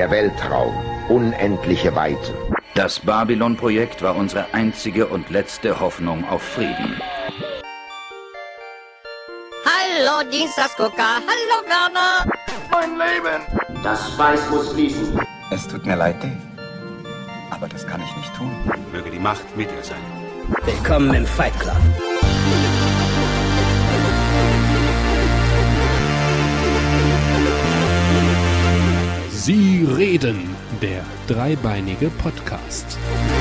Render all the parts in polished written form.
Der Weltraum, unendliche Weiten. Das Babylon-Projekt war unsere einzige und letzte Hoffnung auf Frieden. Hallo Dienstagsgucker, hallo Werner. Mein Leben! Das Speis muss fließen. Es tut mir leid, Dave. Aber das kann ich nicht tun. Möge die Macht mit dir sein. Willkommen im Fight Club. Sie reden, der dreibeinige Podcast.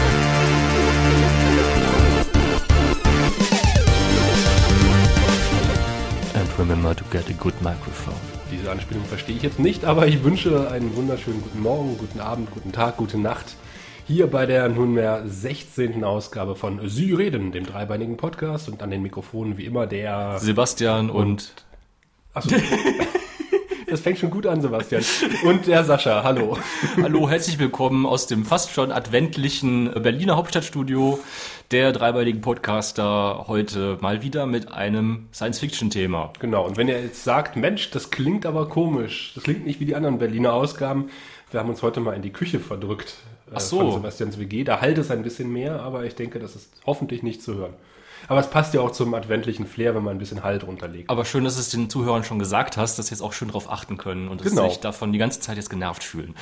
And remember to get a good microphone. Diese Anspielung verstehe ich jetzt nicht, aber ich wünsche einen wunderschönen guten Morgen, guten Abend, guten Tag, gute Nacht. Hier bei der nunmehr 16. Ausgabe von Sie reden, dem dreibeinigen Podcast, und an den Mikrofonen wie immer der Sebastian und Achso, das fängt schon gut an, Sebastian. Und der Sascha, hallo. Hallo, herzlich willkommen aus dem fast schon adventlichen Berliner Hauptstadtstudio der dreibeinigen Podcaster, heute mal wieder mit einem Science-Fiction-Thema. Genau, und wenn ihr jetzt sagt, Mensch, das klingt aber komisch, das klingt nicht wie die anderen Berliner Ausgaben, wir haben uns heute mal in die Küche verdrückt von Sebastians WG. Da halt es ein bisschen mehr, aber ich denke, das ist hoffentlich nicht zu hören. Aber es passt ja auch zum adventlichen Flair, wenn man ein bisschen Halt runterlegt. Aber schön, dass du es den Zuhörern schon gesagt hast, dass sie jetzt auch schön drauf achten können und dass sie sich davon die ganze Zeit jetzt genervt fühlen.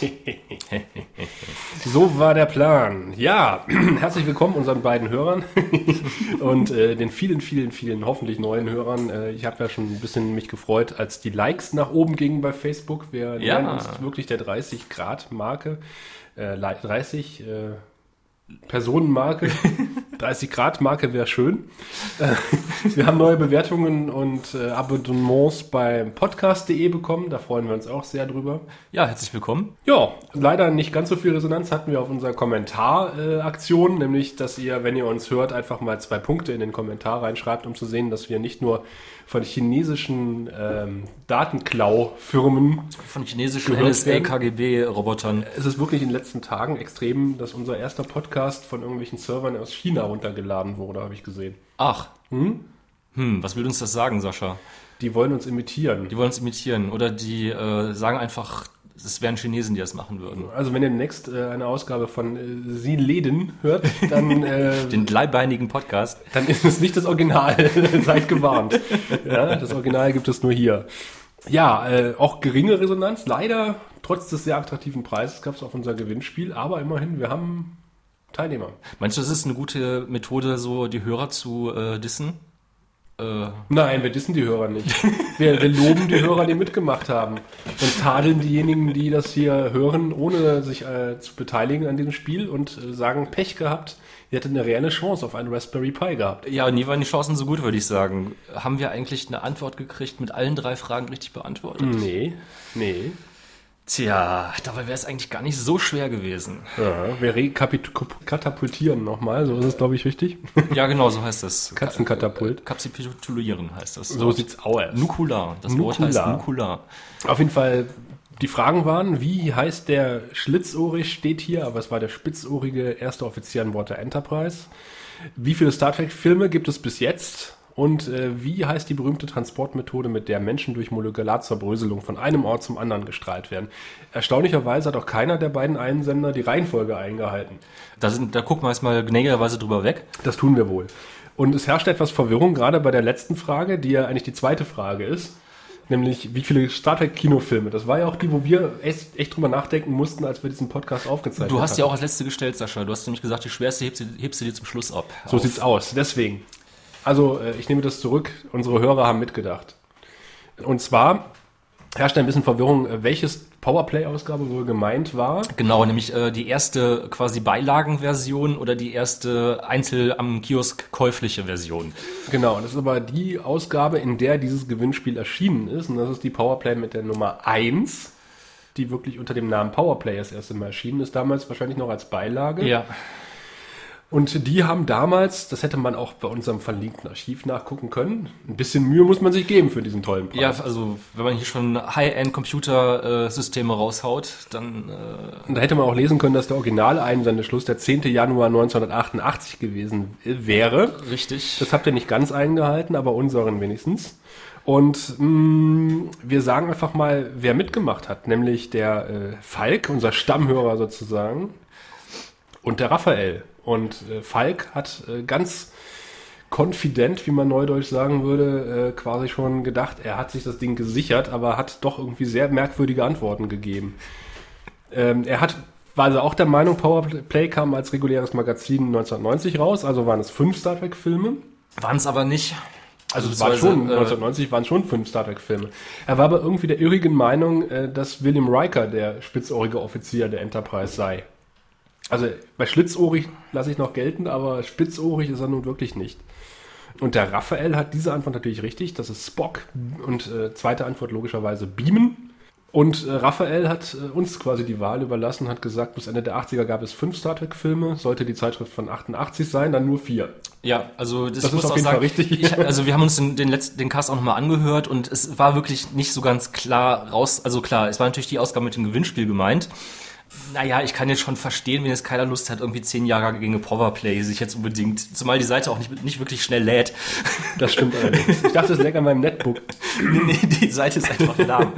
So war der Plan. Ja, herzlich willkommen unseren beiden Hörern und den vielen, vielen, vielen hoffentlich neuen Hörern. Ich habe ja schon ein bisschen mich gefreut, als die Likes nach oben gingen bei Facebook. Wir nähern uns wirklich der 30-Grad-Marke. 30 Personenmarke. 30-Grad-Marke wäre schön. Wir haben neue Bewertungen und Abonnements beim podcast.de bekommen. Da freuen wir uns auch sehr drüber. Ja, herzlich willkommen. Ja, leider nicht ganz so viel Resonanz hatten wir auf unserer Kommentaraktion, nämlich, dass ihr, wenn ihr uns hört, einfach mal 2 Punkte in den Kommentar reinschreibt, um zu sehen, dass wir nicht nur von chinesischen Datenklau-Firmen, von chinesischen NSA-KGB-Robotern. Es ist wirklich in den letzten Tagen extrem, dass unser erster Podcast von irgendwelchen Servern aus China runtergeladen wurde, habe ich gesehen. Ach. Was will uns das sagen, Sascha? Die wollen uns imitieren. Oder die sagen einfach, es wären Chinesen, die das machen würden. Also wenn ihr demnächst eine Ausgabe von Sie Leden hört, dann den dreibeinigen Podcast, dann ist es nicht das Original. Seid gewarnt. Ja, das Original gibt es nur hier. Ja, auch geringe Resonanz. Leider, trotz des sehr attraktiven Preises, gab es auf unser Gewinnspiel. Aber immerhin, wir haben Teilnehmer. Meinst du, das ist eine gute Methode, so die Hörer zu dissen? Nein, wir dissen die Hörer nicht. Wir loben die Hörer, die mitgemacht haben. Und tadeln diejenigen, die das hier hören, ohne sich zu beteiligen an diesem Spiel, und sagen, Pech gehabt, ihr hättet eine reelle Chance auf einen Raspberry Pi gehabt. Ja, nie waren die Chancen so gut, würde ich sagen. Haben wir eigentlich eine Antwort gekriegt, mit allen 3 Fragen richtig beantwortet? Nee. Tja, dabei wäre es eigentlich gar nicht so schwer gewesen. Ja, wir rekapitulieren nochmal, so ist es, glaube ich, richtig. Ja, genau, so heißt das. Katzenkatapult. Kapitulieren heißt das. So sieht's aus. Nukular, das Wort heißt Nukular. Auf jeden Fall, die Fragen waren, wie heißt der schlitzohrig, steht hier, aber es war der spitzohrige erste Offizier an Bord der Enterprise. Wie viele Star Trek-Filme gibt es bis jetzt? Und wie heißt die berühmte Transportmethode, mit der Menschen durch Molekularzerbröselung von einem Ort zum anderen gestrahlt werden? Erstaunlicherweise hat auch keiner der beiden Einsender die Reihenfolge eingehalten. Da gucken wir jetzt mal gnädigerweise drüber weg. Das tun wir wohl. Und es herrscht etwas Verwirrung, gerade bei der letzten Frage, die ja eigentlich die zweite Frage ist. Nämlich, wie viele Star Trek-Kinofilme? Das war ja auch die, wo wir echt drüber nachdenken mussten, als wir diesen Podcast aufgezeichnet haben. Du hast ja auch als letzte gestellt, Sascha. Du hast nämlich gesagt, die schwerste hebst du dir zum Schluss ab. So sieht's aus. Deswegen. Also, ich nehme das zurück. Unsere Hörer haben mitgedacht. Und zwar herrscht ein bisschen Verwirrung, welches Powerplay-Ausgabe wohl gemeint war. Genau, nämlich die erste quasi Beilagenversion oder die erste einzeln am Kiosk käufliche Version. Genau, das ist aber die Ausgabe, in der dieses Gewinnspiel erschienen ist. Und das ist die Powerplay mit der Nummer 1, die wirklich unter dem Namen Powerplay das erste Mal erschienen ist. Damals wahrscheinlich noch als Beilage. Ja. Und die haben damals, das hätte man auch bei unserem verlinkten Archiv nachgucken können, ein bisschen Mühe muss man sich geben für diesen tollen Preis. Ja, also wenn man hier schon High-End-Computersysteme raushaut, dann... Und da hätte man auch lesen können, dass der Original-Einsendeschluss der 10. Januar 1988 gewesen wäre. Richtig. Das habt ihr nicht ganz eingehalten, aber unseren wenigstens. Und wir sagen einfach mal, wer mitgemacht hat, nämlich der Falk, unser Stammhörer sozusagen, und der Raphael. Und Falk hat ganz confident, wie man neudeutsch sagen würde, quasi schon gedacht, er hat sich das Ding gesichert, aber hat doch irgendwie sehr merkwürdige Antworten gegeben. War also auch der Meinung, Powerplay kam als reguläres Magazin 1990 raus, also waren es 5 Star Trek Filme. Waren es aber nicht. Also es war schon, 1990 waren es schon 5 Star Trek Filme. Er war aber irgendwie der irrigen Meinung, dass William Riker der spitzohrige Offizier der Enterprise sei. Also bei schlitzohrig lasse ich noch gelten, aber spitzohrig ist er nun wirklich nicht. Und der Raphael hat diese Antwort natürlich richtig, das ist Spock. Und zweite Antwort logischerweise Beamen. Und Raphael hat uns quasi die Wahl überlassen, hat gesagt, bis Ende der 80er gab es 5 Star Trek-Filme, sollte die Zeitschrift von 88 sein, dann nur 4. Ja, also das ist muss auf auch jeden sagen, Fall richtig. Also wir haben uns den Cast auch nochmal angehört und es war wirklich nicht so ganz klar raus, also klar, es war natürlich die Ausgabe mit dem Gewinnspiel gemeint. Naja, ich kann jetzt schon verstehen, wenn jetzt keiner Lust hat, irgendwie 10 Jahre gegen Powerplay sich jetzt unbedingt, zumal die Seite auch nicht wirklich schnell lädt. Das stimmt allerdings. Ich dachte, es lag an meinem Netbook. Nee, die Seite ist einfach lahm.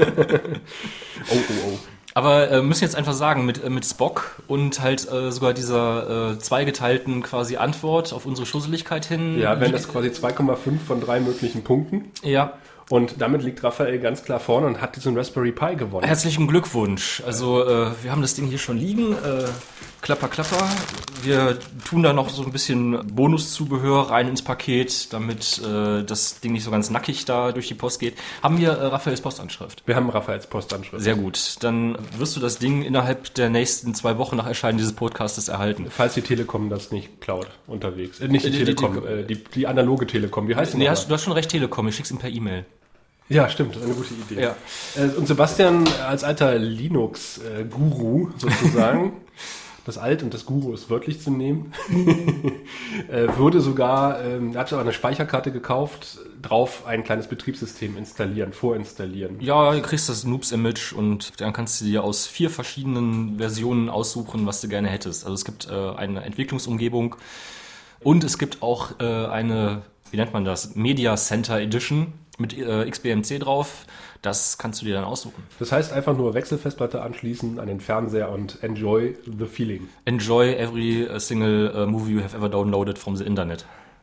Oh. Aber müssen jetzt einfach sagen, mit Spock und halt sogar dieser zweigeteilten quasi Antwort auf unsere Schusseligkeit hin. Ja, wären das quasi 2,5 von 3 möglichen Punkten. Ja. Und damit liegt Raphael ganz klar vorne und hat diesen Raspberry Pi gewonnen. Herzlichen Glückwunsch. Also wir haben das Ding hier schon liegen. Klapper. Wir tun da noch so ein bisschen Bonuszubehör rein ins Paket, damit das Ding nicht so ganz nackig da durch die Post geht. Haben wir Raphaels Postanschrift? Wir haben Raphaels Postanschrift. Sehr gut. Dann wirst du das Ding innerhalb der nächsten 2 Wochen nach Erscheinen dieses Podcastes erhalten. Falls die Telekom das nicht klaut unterwegs. Nicht die Telekom, die analoge Telekom. Wie heißt die? Nee, du hast schon recht, Telekom. Ich schick's ihm per E-Mail. Ja, stimmt, eine gute Idee. Ja. Und Sebastian als alter Linux-Guru sozusagen, das Alt und das Guru ist wörtlich zu nehmen, würde sogar, er hat aber eine Speicherkarte gekauft, drauf ein kleines Betriebssystem vorinstallieren. Ja, du kriegst das Noobs-Image und dann kannst du dir aus 4 verschiedenen Versionen aussuchen, was du gerne hättest. Also es gibt eine Entwicklungsumgebung und es gibt auch eine, wie nennt man das, Media Center Edition mit XBMC drauf. Das kannst du dir dann aussuchen. Das heißt einfach nur Wechselfestplatte anschließen an den Fernseher und enjoy the feeling. Enjoy every single movie you have ever downloaded from the internet.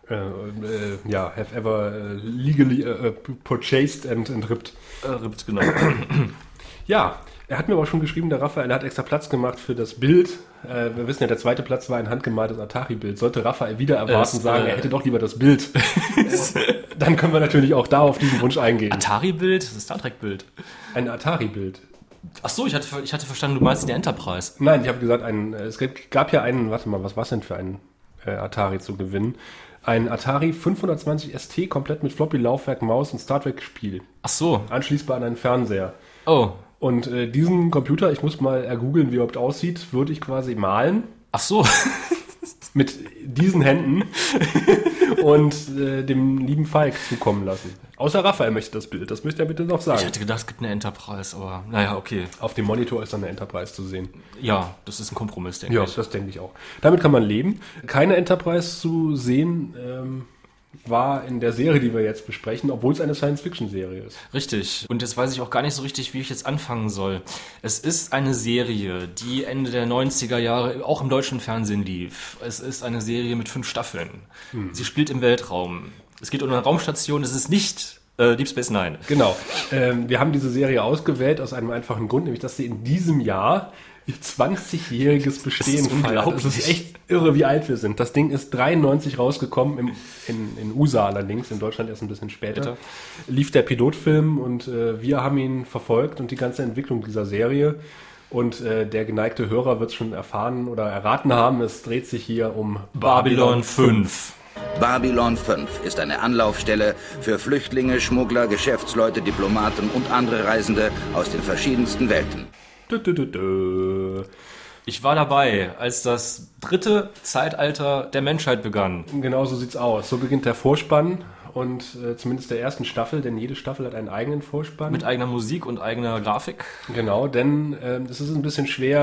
Have ever legally purchased and ripped. Ripped, genau. Ja, er hat mir aber schon geschrieben, der Raphael hat extra Platz gemacht für das Bild. Wir wissen ja, der zweite Platz war ein handgemaltes Atari-Bild. Sollte Raphael wieder erwarten sagen, er hätte doch lieber das Bild. Dann können wir natürlich auch da auf diesen Wunsch eingehen. Atari-Bild? Das ist ein Star Trek-Bild. Ein Atari-Bild. Ach so, ich hatte verstanden, du meinst den Enterprise. Nein, ich habe gesagt, es gab ja einen, warte mal, was war es denn für ein Atari zu gewinnen? Ein Atari 520 ST, komplett mit Floppy-Laufwerk, Maus und Star Trek-Spiel. Ach so. Anschließbar an einen Fernseher. Oh. Und diesen Computer, ich muss mal ergoogeln, wie er überhaupt aussieht, würde ich quasi malen. Ach so. Mit diesen Händen und dem lieben Falk zukommen lassen. Außer Raphael möchte das Bild, das möchte er bitte noch sagen. Ich hätte gedacht, es gibt eine Enterprise, aber naja, okay. Auf dem Monitor ist dann eine Enterprise zu sehen. Ja, das ist ein Kompromiss, denke ich. Ja, das denke ich auch. Damit kann man leben. Keine Enterprise zu sehen war in der Serie, die wir jetzt besprechen, obwohl es eine Science-Fiction-Serie ist. Richtig. Und jetzt weiß ich auch gar nicht so richtig, wie ich jetzt anfangen soll. Es ist eine Serie, die Ende der 90er Jahre auch im deutschen Fernsehen lief. Es ist eine Serie mit 5 Staffeln. Sie spielt im Weltraum. Es geht um eine Raumstation. Es ist nicht Deep Space Nine. Genau. Wir haben diese Serie ausgewählt aus einem einfachen Grund, nämlich dass sie in diesem Jahr ihr 20-jähriges Bestehen feiert. Das ist echt irre, wie alt wir sind. Das Ding ist 93 rausgekommen, in USA allerdings, in Deutschland erst ein bisschen später. Lief der Pilotfilm und wir haben ihn verfolgt und die ganze Entwicklung dieser Serie. Und der geneigte Hörer wird es schon erfahren oder erraten haben, es dreht sich hier um Babylon 5. Babylon 5 ist eine Anlaufstelle für Flüchtlinge, Schmuggler, Geschäftsleute, Diplomaten und andere Reisende aus den verschiedensten Welten. Ich war dabei, als das 3. Zeitalter der Menschheit begann. Genau so sieht's aus. So beginnt der Vorspann und zumindest der ersten Staffel, denn jede Staffel hat einen eigenen Vorspann. Mit eigener Musik und eigener Grafik. Genau, denn es ist ein bisschen schwer,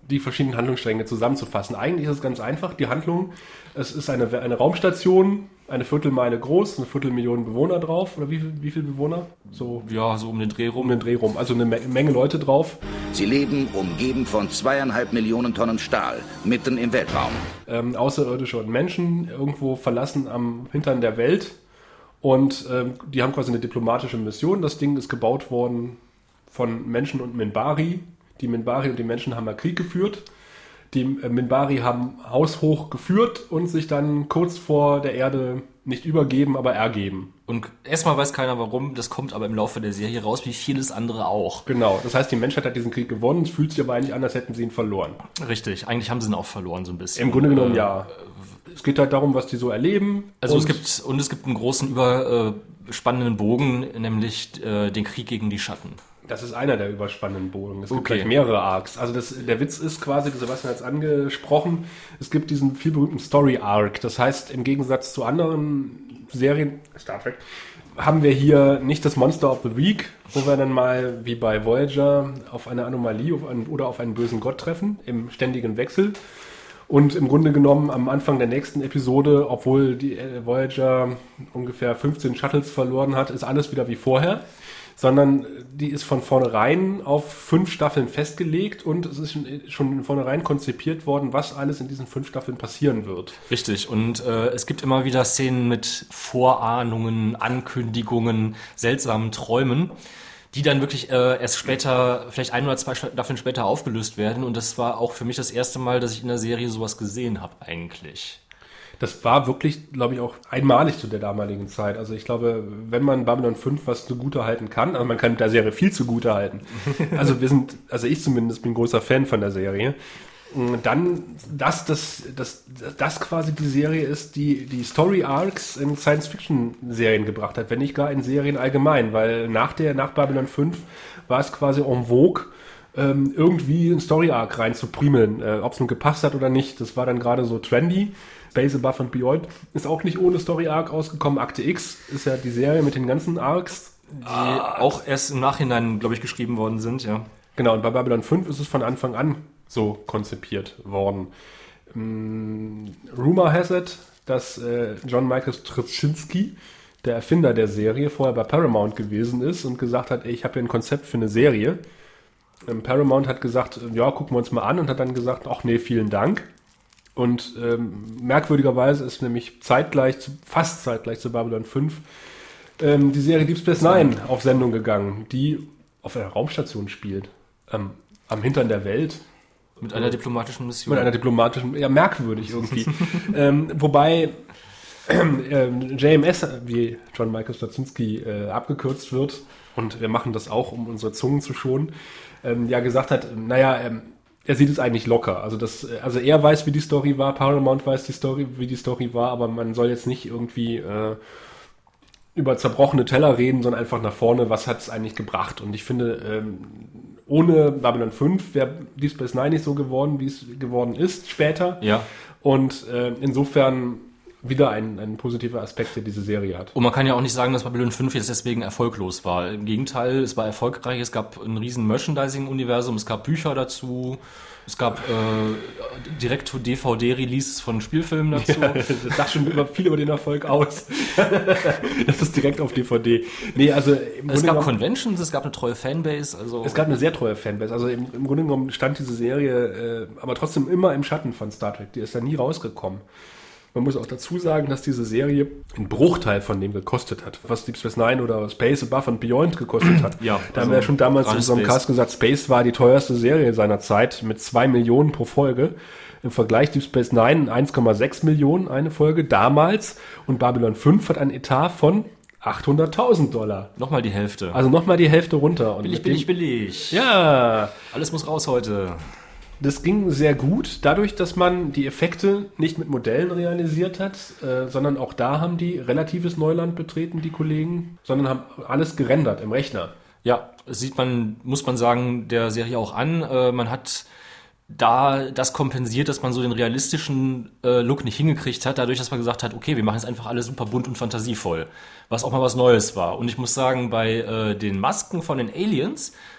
die verschiedenen Handlungsstränge zusammenzufassen. Eigentlich ist es ganz einfach. Die Handlung, es ist eine Raumstation, eine Viertelmeile groß, 250.000 Bewohner drauf. Oder wie viele Bewohner? So um den Dreh rum. Um den Dreh rum. Also eine Menge Leute drauf. Sie leben umgeben von 2,5 Millionen Tonnen Stahl, mitten im Weltraum. Außerirdische und Menschen irgendwo verlassen am Hintern der Welt. Und die haben quasi eine diplomatische Mission. Das Ding ist gebaut worden von Menschen und Minbari. Die Minbari und die Menschen haben einen Krieg geführt. Die Minbari haben haushoch geführt und sich dann kurz vor der Erde nicht übergeben, aber ergeben. Und erstmal weiß keiner warum, das kommt aber im Laufe der Serie raus, wie vieles andere auch. Genau, das heißt, die Menschheit hat diesen Krieg gewonnen, es fühlt sich aber eigentlich an, als hätten sie ihn verloren. Richtig, eigentlich haben sie ihn auch verloren so ein bisschen. Im Grunde genommen ja. Es geht halt darum, was die so erleben. Also es gibt einen großen überspannenden Bogen, nämlich den Krieg gegen die Schatten. Das ist einer der überspannenden Bogen. Es gibt gleich mehrere Arcs. Also der Witz ist quasi, Sebastian hat es angesprochen, es gibt diesen viel berühmten Story-Arc. Das heißt, im Gegensatz zu anderen Serien, Star Trek, haben wir hier nicht das Monster of the Week, wo wir dann mal, wie bei Voyager, auf eine Anomalie oder auf einen bösen Gott treffen, im ständigen Wechsel. Und im Grunde genommen am Anfang der nächsten Episode, obwohl die Voyager ungefähr 15 Shuttles verloren hat, ist alles wieder wie vorher. Sondern die ist von vornherein auf 5 Staffeln festgelegt und es ist schon von vornherein konzipiert worden, was alles in diesen 5 Staffeln passieren wird. Richtig, und es gibt immer wieder Szenen mit Vorahnungen, Ankündigungen, seltsamen Träumen, die dann wirklich erst später, vielleicht 1 oder 2 Staffeln später aufgelöst werden. Und das war auch für mich das erste Mal, dass ich in der Serie sowas gesehen habe eigentlich. Das war wirklich, glaube ich, auch einmalig zu der damaligen Zeit. Also ich glaube, wenn man Babylon 5 was zugute halten kann, also man kann der Serie viel zugute halten. Also ich zumindest bin großer Fan von der Serie. Dann, dass das quasi die Serie ist, die Story Arcs in Science-Fiction-Serien gebracht hat, wenn nicht gar in Serien allgemein, weil nach Babylon 5 war es quasi en vogue, irgendwie einen Story Arc reinzupriemeln, ob es nun gepasst hat oder nicht. Das war dann gerade so trendy. Space Above and Beyond ist auch nicht ohne Story Arc ausgekommen. Akte X ist ja die Serie mit den ganzen Arcs. Die auch erst im Nachhinein, glaube ich, geschrieben worden sind, ja. Genau, und bei Babylon 5 ist es von Anfang an so konzipiert worden. Rumor has it, dass John Michael Straczynski, der Erfinder der Serie, vorher bei Paramount gewesen ist und gesagt hat, ich habe hier ein Konzept für eine Serie. Paramount hat gesagt, ja, gucken wir uns mal an und hat dann gesagt, ach nee, vielen Dank. Und merkwürdigerweise ist nämlich fast zeitgleich zu Babylon 5 die Serie Deep Space Nine auf Sendung gegangen, die auf einer Raumstation spielt, am Hintern der Welt. Mit einer diplomatischen Mission. Mit einer diplomatischen, ja, merkwürdig irgendwie. Wobei JMS, wie John Michael Straczynski abgekürzt wird, und wir machen das auch, um unsere Zungen zu schonen, ja gesagt hat, er sieht es eigentlich locker. Also er weiß, wie die Story war, Paramount weiß wie die Story war, aber man soll jetzt nicht irgendwie über zerbrochene Teller reden, sondern einfach nach vorne, was hat es eigentlich gebracht. Und ich finde, ohne Babylon 5 wäre Deep Space Nine nicht so geworden, wie es geworden ist später. Ja. Und insofern wieder ein positiver Aspekt, der diese Serie hat. Und man kann ja auch nicht sagen, dass Babylon 5 jetzt deswegen erfolglos war. Im Gegenteil, es war erfolgreich, es gab ein riesen Merchandising-Universum, es gab Bücher dazu, es gab Direkt-to-DVD-Releases von Spielfilmen dazu. Ja, das sagt schon viel über den Erfolg aus. Das ist direkt auf DVD. Nee, also es gab Conventions, es gab eine treue Fanbase. Es gab eine sehr treue Fanbase. Also im Grunde genommen stand diese Serie aber trotzdem immer im Schatten von Star Trek. Die ist da nie rausgekommen. Man muss auch dazu sagen, dass diese Serie einen Bruchteil von dem gekostet hat, was Deep Space Nine oder Space Above and Beyond gekostet hat. Ja, da haben wir ja schon damals in so einem Cast gesagt, Space war die teuerste Serie seiner Zeit mit 2 Millionen pro Folge. Im Vergleich Deep Space Nine 1,6 Millionen eine Folge damals und Babylon 5 hat einen Etat von $800.000. Nochmal die Hälfte. Also nochmal die Hälfte runter. Und billig. Ja. Alles muss raus heute. Das ging sehr gut, dadurch, dass man die Effekte nicht mit Modellen realisiert hat, sondern auch da haben die relatives Neuland betreten, die Kollegen, sondern haben alles gerendert im Rechner. Ja, muss man sagen, der Serie auch an. Man hat da das kompensiert, dass man so den realistischen Look nicht hingekriegt hat, dadurch, dass man gesagt hat, okay, wir machen es einfach alles super bunt und fantasievoll, was auch mal was Neues war. Und ich muss sagen, bei den Masken von den Aliens,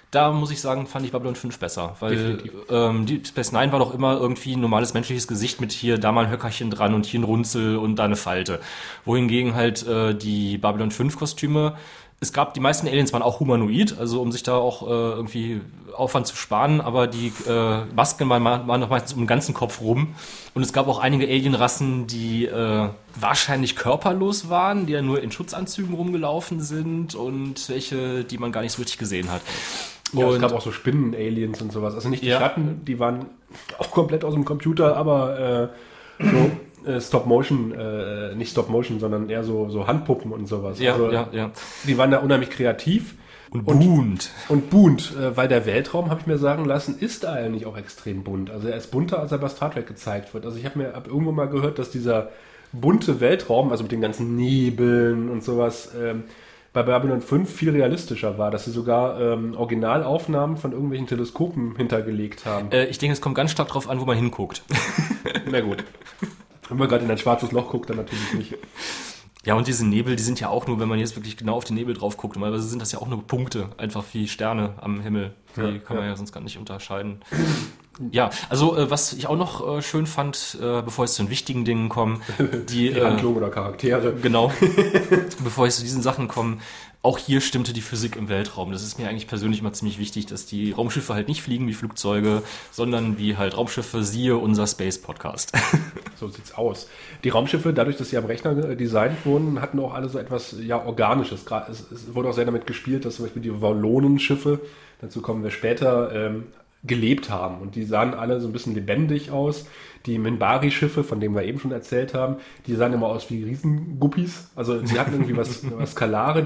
Da muss ich sagen, fand ich Babylon 5 besser, weil Deep Space Nine war doch immer irgendwie ein normales menschliches Gesicht mit hier, da mal ein Höckerchen dran und hier ein Runzel und da eine Falte. Wohingegen halt die Babylon 5 Kostüme, die meisten Aliens waren auch humanoid, also um sich da auch irgendwie Aufwand zu sparen, aber die Masken waren noch meistens um den ganzen Kopf rum. Und es gab auch einige Alienrassen, die wahrscheinlich körperlos waren, die ja nur in Schutzanzügen rumgelaufen sind und welche, die man gar nicht so richtig gesehen hat. Ja, es gab auch so Spinnen-Aliens und sowas. Also nicht die Schatten, die waren auch komplett aus dem Computer, aber so Stop-Motion, nicht Stop-Motion, sondern eher so Handpuppen und sowas. Ja, also, ja. Die waren da unheimlich kreativ. Und bunt. Und bunt, weil der Weltraum, habe ich mir sagen lassen, ist eigentlich auch extrem bunt. Also er ist bunter, als er bei Star Trek gezeigt wird. Also ich habe irgendwo mal gehört, dass dieser bunte Weltraum, also mit den ganzen Nebeln und sowas, bei Babylon 5 viel realistischer war, dass sie sogar Originalaufnahmen von irgendwelchen Teleskopen hintergelegt haben. Ich denke, es kommt ganz stark drauf an, wo man hinguckt. Na gut. Wenn man gerade in ein schwarzes Loch guckt, dann natürlich nicht. Ja, und diese Nebel, die sind ja auch nur, wenn man jetzt wirklich genau auf den Nebel drauf guckt, normalerweise sind das ja auch nur Punkte, einfach wie Sterne am Himmel. Die kann man ja sonst gar nicht unterscheiden. Ja, also was ich auch noch schön fand, bevor ich zu den wichtigen Dingen komme, die Handlung oder Charaktere. Genau. Bevor ich zu diesen Sachen komme, auch hier stimmte die Physik im Weltraum. Das ist mir eigentlich persönlich immer ziemlich wichtig, dass die Raumschiffe halt nicht fliegen wie Flugzeuge, sondern wie halt Raumschiffe, siehe unser Space-Podcast. So sieht's aus. Die Raumschiffe, dadurch, dass sie am Rechner designt wurden, hatten auch alle so etwas Organisches. Es wurde auch sehr damit gespielt, dass zum Beispiel die Vallonenschiffe, dazu kommen wir später, gelebt haben. Und die sahen alle so ein bisschen lebendig aus. Die Minbari-Schiffe, von denen wir eben schon erzählt haben, die sahen immer aus wie Riesenguppis. Also die hatten irgendwie was Skalare.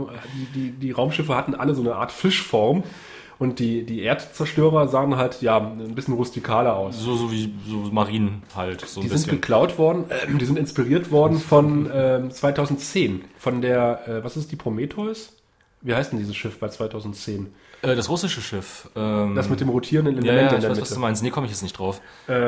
Die Raumschiffe hatten alle so eine Art Fischform. Und die Erdzerstörer sahen halt, ein bisschen rustikaler aus. So wie so Marinen halt. So die sind geklaut worden, die sind inspiriert worden von 2010. Von der, was ist die Prometheus? Wie heißt denn dieses Schiff bei 2010? Das russische Schiff. Das mit dem rotierenden Element in der Mitte. Ich weiß, was du meinst. Nee, komme ich jetzt nicht drauf.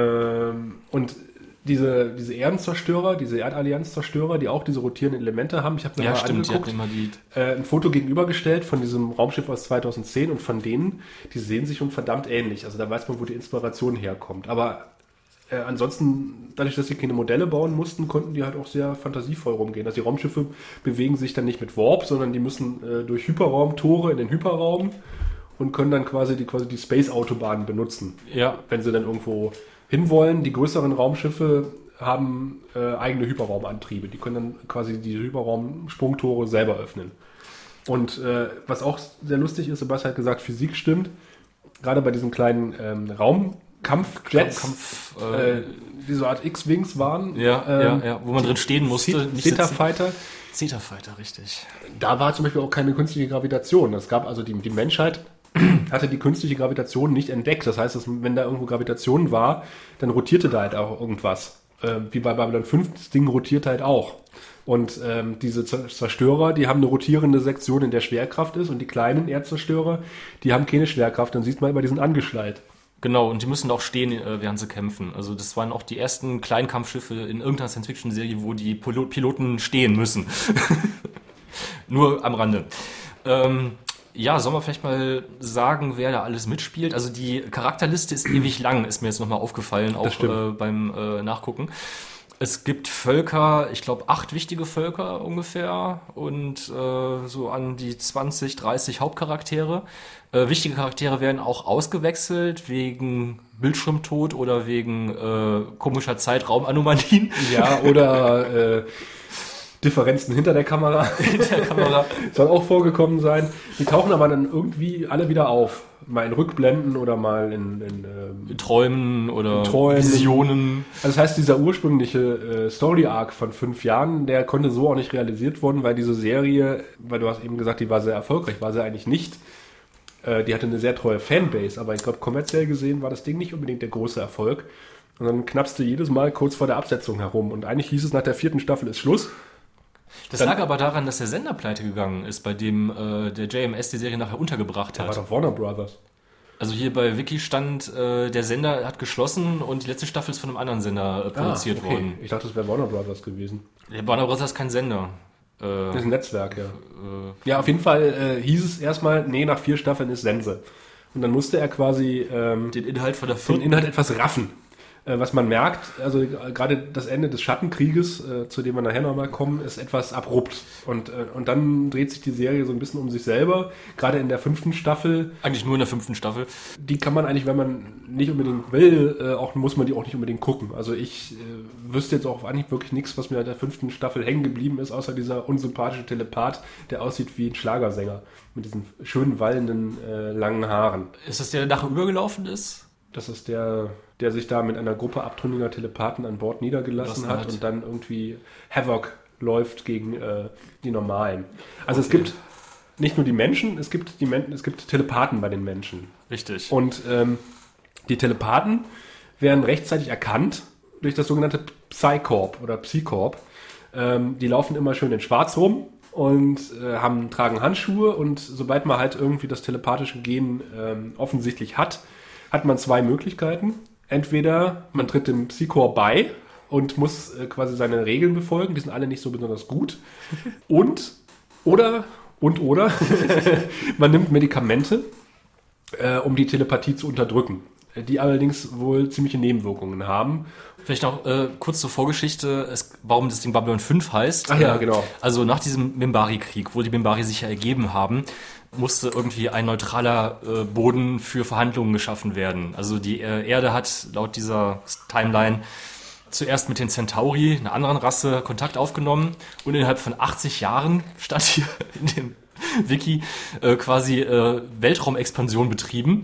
Und diese Erdenzerstörer, diese Erdallianzzerstörer, die auch diese rotierenden Elemente haben, ich habe mir mal angeguckt, ein Foto gegenübergestellt von diesem Raumschiff aus 2010 und von denen, die sehen sich schon verdammt ähnlich. Also da weiß man, wo die Inspiration herkommt. Aber ansonsten, dadurch, dass sie keine Modelle bauen mussten, konnten die halt auch sehr fantasievoll rumgehen. Also die Raumschiffe bewegen sich dann nicht mit Warp, sondern die müssen durch Hyperraumtore in den Hyperraum und können dann quasi die Space-Autobahn benutzen. Ja. Wenn sie dann irgendwo hinwollen. Die größeren Raumschiffe haben eigene Hyperraumantriebe. Die können dann quasi die Hyperraum-Sprungtore selber öffnen. Und was auch sehr lustig ist, Sebastian hat gesagt, Physik stimmt. Gerade bei diesen kleinen Raumkampfjets, die so Art X-Wings waren. Ja, wo man drin stehen musste. Zeta Fighter. Zeta Fighter, richtig. Da war zum Beispiel auch keine künstliche Gravitation. Es gab also die Menschheit hatte die künstliche Gravitation nicht entdeckt. Das heißt, wenn da irgendwo Gravitation war, dann rotierte da halt auch irgendwas. Wie bei Babylon 5, das Ding rotiert halt auch. Und diese Zerstörer, die haben eine rotierende Sektion, in der Schwerkraft ist, und die kleinen Erdzerstörer, die haben keine Schwerkraft. Dann sieht man immer, die sind angeschnallt. Genau, und die müssen auch stehen, während sie kämpfen. Also das waren auch die ersten Kleinkampfschiffe in irgendeiner Science-Fiction-Serie, wo die Piloten stehen müssen. Nur am Rande. Sollen wir vielleicht mal sagen, wer da alles mitspielt? Also die Charakterliste ist ewig lang, ist mir jetzt nochmal aufgefallen, auch beim Nachgucken. Es gibt Völker, ich glaube 8 wichtige Völker ungefähr und so an die 20, 30 Hauptcharaktere. Wichtige Charaktere werden auch ausgewechselt wegen Bildschirmtod oder wegen komischer Zeitraumanomalien. Ja, oder Differenzen hinter der Kamera. Soll auch vorgekommen sein. Die tauchen aber dann irgendwie alle wieder auf. Mal in Rückblenden oder mal in Träumen oder Visionen. Also das heißt, dieser ursprüngliche Story-Arc von 5 Jahren, der konnte so auch nicht realisiert worden, weil diese Serie, weil du hast eben gesagt, die war sehr erfolgreich, war sie eigentlich nicht. Die hatte eine sehr treue Fanbase, aber ich glaube, kommerziell gesehen war das Ding nicht unbedingt der große Erfolg. Und dann knappste jedes Mal kurz vor der Absetzung herum. Und eigentlich hieß es, nach der 4. Staffel ist Schluss. Das lag aber daran, dass der Sender pleite gegangen ist, bei dem der JMS die Serie nachher untergebracht hat. Das war doch Warner Brothers. Also hier bei Wiki stand, der Sender hat geschlossen und die letzte Staffel ist von einem anderen Sender produziert worden. Ich dachte, das wäre Warner Brothers gewesen. Der Warner Brothers ist kein Sender. Das ist ein Netzwerk, ja. Ja, auf jeden Fall hieß es erstmal, nee, nach 4 Staffeln ist Sense. Und dann musste er quasi den Inhalt von der den Inhalt etwas raffen. Was man merkt, also gerade das Ende des Schattenkrieges, zu dem wir nachher nochmal kommen, ist etwas abrupt. Und dann dreht sich die Serie so ein bisschen um sich selber. Gerade in der 5. Staffel. Eigentlich nur in der 5. Staffel. Die kann man eigentlich, wenn man nicht unbedingt will, muss man die auch nicht unbedingt gucken. Also ich wüsste jetzt auch eigentlich wirklich nichts, was mir in der 5. Staffel hängen geblieben ist, außer dieser unsympathische Telepath, der aussieht wie ein Schlagersänger mit diesen schönen, wallenden, langen Haaren. Ist das der nachher übergelaufen ist? Das ist der sich da mit einer Gruppe abtrünniger Telepathen an Bord niedergelassen hat und dann irgendwie Havoc läuft gegen die Normalen. Also Es gibt nicht nur die Menschen, es gibt Telepathen bei den Menschen. Richtig. Und die Telepathen werden rechtzeitig erkannt durch das sogenannte Psycorp oder Psycorp. Die laufen immer schön in Schwarz rum und tragen Handschuhe, und sobald man halt irgendwie das telepathische Gen offensichtlich hat man 2 Möglichkeiten. Entweder man tritt dem Psycorp bei und muss quasi seine Regeln befolgen, die sind alle nicht so besonders gut. Oder man nimmt Medikamente, um die Telepathie zu unterdrücken, die allerdings wohl ziemliche Nebenwirkungen haben. Vielleicht noch kurz zur Vorgeschichte, warum das Ding Babylon 5 heißt. Ach ja, genau. Also nach diesem Minbari-Krieg, wo die Minbari sich ja ergeben haben, musste irgendwie ein neutraler Boden für Verhandlungen geschaffen werden. Also die Erde hat laut dieser Timeline zuerst mit den Centauri, einer anderen Rasse, Kontakt aufgenommen, und innerhalb von 80 Jahren stand hier in dem Wiki quasi Weltraumexpansion betrieben,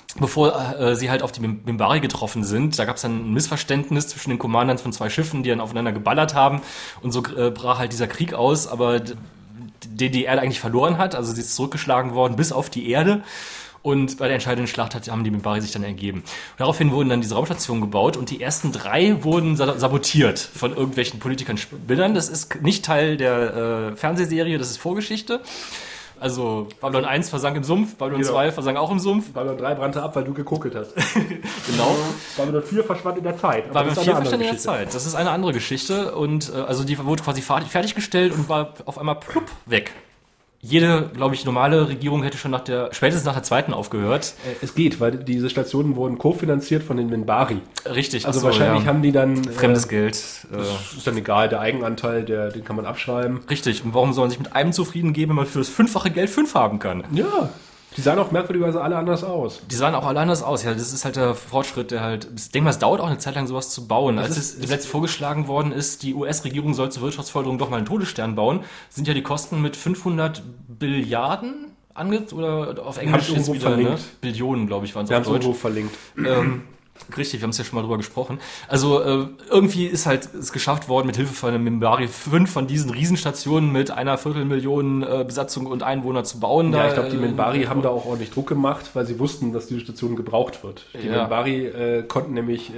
bevor sie halt auf die Minbari getroffen sind. Da gab es dann ein Missverständnis zwischen den Commandern von 2 Schiffen, die dann aufeinander geballert haben, und so brach halt dieser Krieg aus, aber den die Erde eigentlich verloren hat. Also sie ist zurückgeschlagen worden bis auf die Erde. Und bei der entscheidenden Schlacht haben die Minbari sich dann ergeben. Und daraufhin wurden dann diese Raumstationen gebaut, und die ersten 3 wurden sabotiert von irgendwelchen Politikern, Spinnern. Das ist nicht Teil der Fernsehserie, das ist Vorgeschichte. Also Babylon 1 versank im Sumpf, Babylon 2 versank auch im Sumpf. Babylon 3 brannte ab, weil du gekokelt hast. Genau. Babylon 4 verschwand in der Zeit. Babylon 4 verschwand in der Zeit. Das ist eine andere Geschichte. Und also die wurde quasi fertiggestellt und war auf einmal plupp weg. Jede, glaube ich, normale Regierung hätte schon spätestens nach der 2. aufgehört. Es geht, weil diese Stationen wurden kofinanziert von den Minbari. Richtig. Also wahrscheinlich haben die dann fremdes Geld. Das ist dann egal, der Eigenanteil, den kann man abschreiben. Richtig. Und warum soll man sich mit einem zufrieden geben, wenn man für das 5-fache Geld 5 haben kann? Ja. Die sahen auch merkwürdigerweise alle anders aus. Die sahen auch alle anders aus, ja. Das ist halt der Fortschritt, der halt... Ich denke mal, es dauert auch eine Zeit lang, sowas zu bauen. Als es zuletzt vorgeschlagen worden ist, die US-Regierung soll zur Wirtschaftsförderung doch mal einen Todesstern bauen, sind ja die Kosten mit 500 Billiarden oder auf Englisch ist wieder, verlinkt. Ne? Billionen, glaube ich, waren es auf Deutsch. Wir haben es irgendwo verlinkt. Richtig, wir haben es ja schon mal drüber gesprochen. Also irgendwie ist halt es geschafft worden, mit Hilfe von einem Minbari 5 von diesen Riesenstationen mit 250.000 Besatzung und Einwohner zu bauen. Ja, ich glaube, die Minbari haben da auch ordentlich Druck gemacht, weil sie wussten, dass diese Station gebraucht wird. Die Minbari konnten nämlich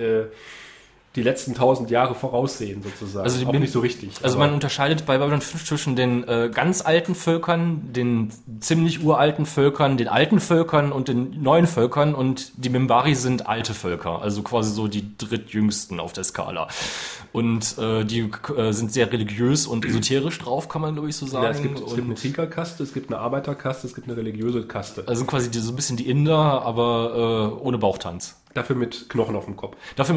die letzten 1000 Jahre voraussehen, sozusagen. Also auch nicht so richtig. Also man unterscheidet bei Babylon 5 zwischen den ganz alten Völkern, den ziemlich uralten Völkern, den alten Völkern und den neuen Völkern, und die Minbari sind alte Völker, also quasi so die drittjüngsten auf der Skala. Und die sind sehr religiös und esoterisch drauf, kann man, glaube ich, so sagen. Ja, es gibt eine Kriegerkaste, es gibt eine Arbeiterkaste, es gibt eine religiöse Kaste. Also sind quasi so ein bisschen die Inder, aber ohne Bauchtanz. Dafür mit Knochen auf dem Kopf.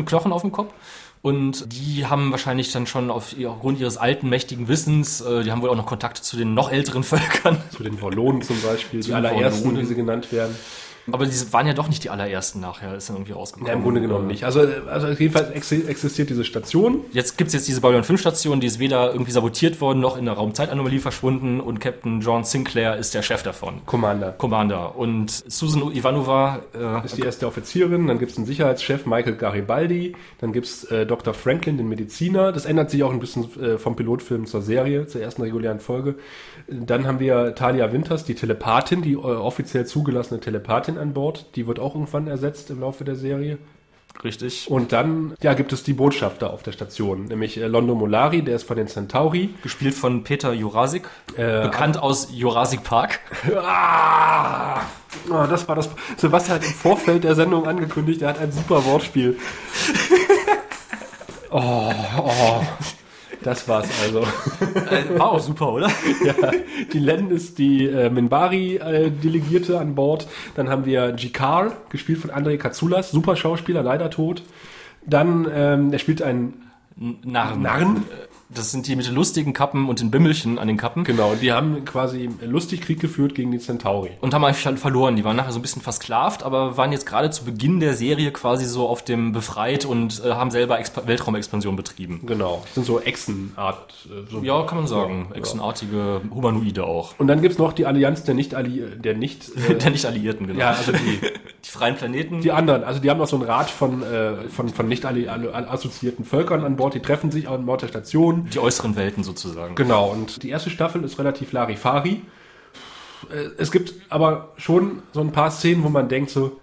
Und die haben wahrscheinlich dann schon aufgrund ihres alten, mächtigen Wissens, die haben wohl auch noch Kontakte zu den noch älteren Völkern. Zu den Wallonen zum Beispiel, die allerersten, wie sie genannt werden. Aber die waren ja doch nicht die allerersten nachher, ist dann irgendwie rausgekommen. Ja, im Grunde genommen nicht. Also jedenfalls existiert diese Station. Jetzt gibt's diese Babylon 5 Station, die ist weder irgendwie sabotiert worden, noch in der Raumzeitanomalie verschwunden, und Captain John Sinclair ist der Chef davon. Commander. Und Susan Ivanova ist die erste Offizierin, dann gibt's einen Sicherheitschef, Michael Garibaldi, dann gibt's Dr. Franklin, den Mediziner. Das ändert sich auch ein bisschen vom Pilotfilm zur Serie, zur ersten regulären Folge. Dann haben wir Talia Winters, die Telepathin, die offiziell zugelassene Telepathin an Bord. Die wird auch irgendwann ersetzt im Laufe der Serie. Richtig. Und dann gibt es die Botschafter auf der Station, nämlich Londo Mollari, der ist von den Centauri. Gespielt von Peter Jurasik, bekannt aus Jurassic Park. Das war das. Sebastian hat im Vorfeld der Sendung angekündigt, er hat ein super Wortspiel. Das war's also. War auch super, oder? Ja, die Len ist die Minbari-Delegierte an Bord. Dann haben wir G'Kar, gespielt von Andrei Katsoulas, super Schauspieler, leider tot. Dann, er spielt einen Narren. Das sind die mit den lustigen Kappen und den Bimmelchen an den Kappen. Genau, die haben quasi lustig Krieg geführt gegen die Centauri. Und haben eigentlich verloren. Die waren nachher so ein bisschen versklavt, aber waren jetzt gerade zu Beginn der Serie quasi so auf dem befreit und haben selber Weltraumexpansion betrieben. Genau, das sind so Echsenart. Ja, kann man sagen. Ja. Echsenartige Humanoide auch. Und dann gibt's noch die Allianz der der Nicht-Alliierten, genau. Ja, also die freien Planeten. Die anderen, also die haben noch so einen Rat von nicht assoziierten Völkern an Bord, die treffen sich an Bord der Station. Die äußeren Welten sozusagen. Genau, und die erste Staffel ist relativ Larifari. Es gibt aber schon so ein paar Szenen, wo man denkt so,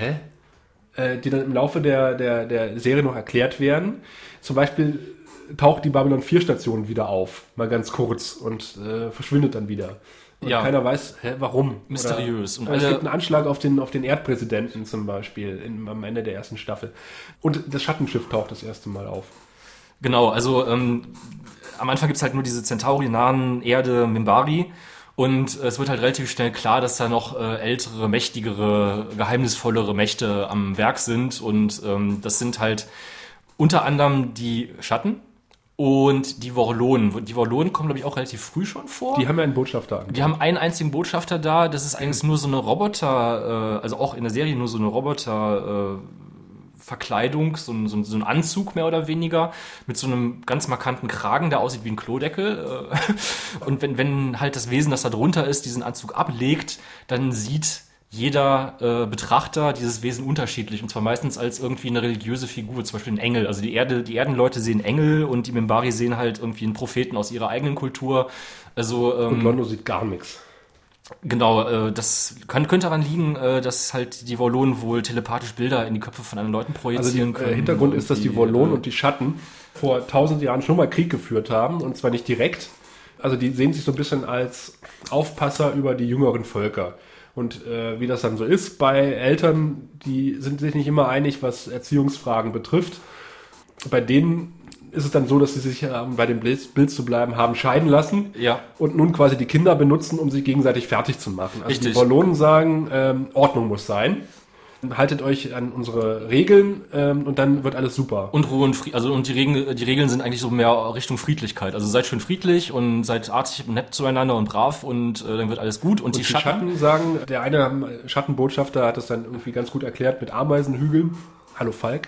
die dann im Laufe der Serie noch erklärt werden. Zum Beispiel taucht die Babylon 4 Station wieder auf, mal ganz kurz, und verschwindet dann wieder. Und keiner weiß, warum. Mysteriös. Und es gibt einen Anschlag auf den Erdpräsidenten zum Beispiel am Ende der ersten Staffel. Und das Schattenschiff taucht das erste Mal auf. Genau, also am Anfang gibt's halt nur diese Centauri-nahen Erde Minbari und es wird halt relativ schnell klar, dass da noch ältere, mächtigere, geheimnisvollere Mächte am Werk sind und das sind halt unter anderem die Schatten und die Vorlonen. Die Vorlonen kommen, glaube ich, auch relativ früh schon vor. Die haben ja einen Botschafter. Die haben einen einzigen Botschafter da, das ist eigentlich nur so eine Roboter, also auch in der Serie nur so eine Roboter Verkleidung, so ein Anzug mehr oder weniger, mit so einem ganz markanten Kragen, der aussieht wie ein Klodeckel. Und wenn halt das Wesen, das da drunter ist, diesen Anzug ablegt, dann sieht jeder Betrachter dieses Wesen unterschiedlich. Und zwar meistens als irgendwie eine religiöse Figur, zum Beispiel ein Engel. Also die Erdenleute sehen Engel und die Minbari sehen halt irgendwie einen Propheten aus ihrer eigenen Kultur. Also, und Londo sieht gar nichts. Genau, das könnte daran liegen, dass halt die Vorlonen wohl telepathisch Bilder in die Köpfe von anderen Leuten projizieren können. Hintergrund ist, dass die Vorlonen und die Schatten vor 1000 Jahren schon mal Krieg geführt haben, und zwar nicht direkt. Also die sehen sich so ein bisschen als Aufpasser über die jüngeren Völker. Und wie das dann so ist bei Eltern, die sind sich nicht immer einig, was Erziehungsfragen betrifft. Bei denen ist es dann so, dass sie sich bei dem Bild zu bleiben haben scheiden lassen, ja, und nun quasi die Kinder benutzen, um sich gegenseitig fertig zu machen. Also richtig. Die Vorlonen sagen, Ordnung muss sein. Haltet euch an unsere Regeln und dann wird alles super. Und Ruhe und Frieden, und die Regeln sind eigentlich so mehr Richtung Friedlichkeit. Also seid schön friedlich und seid artig und nett zueinander und brav und dann wird alles gut. Und die Schatten sagen, der eine Schattenbotschafter hat das dann irgendwie ganz gut erklärt mit Ameisenhügeln. Hallo Falk.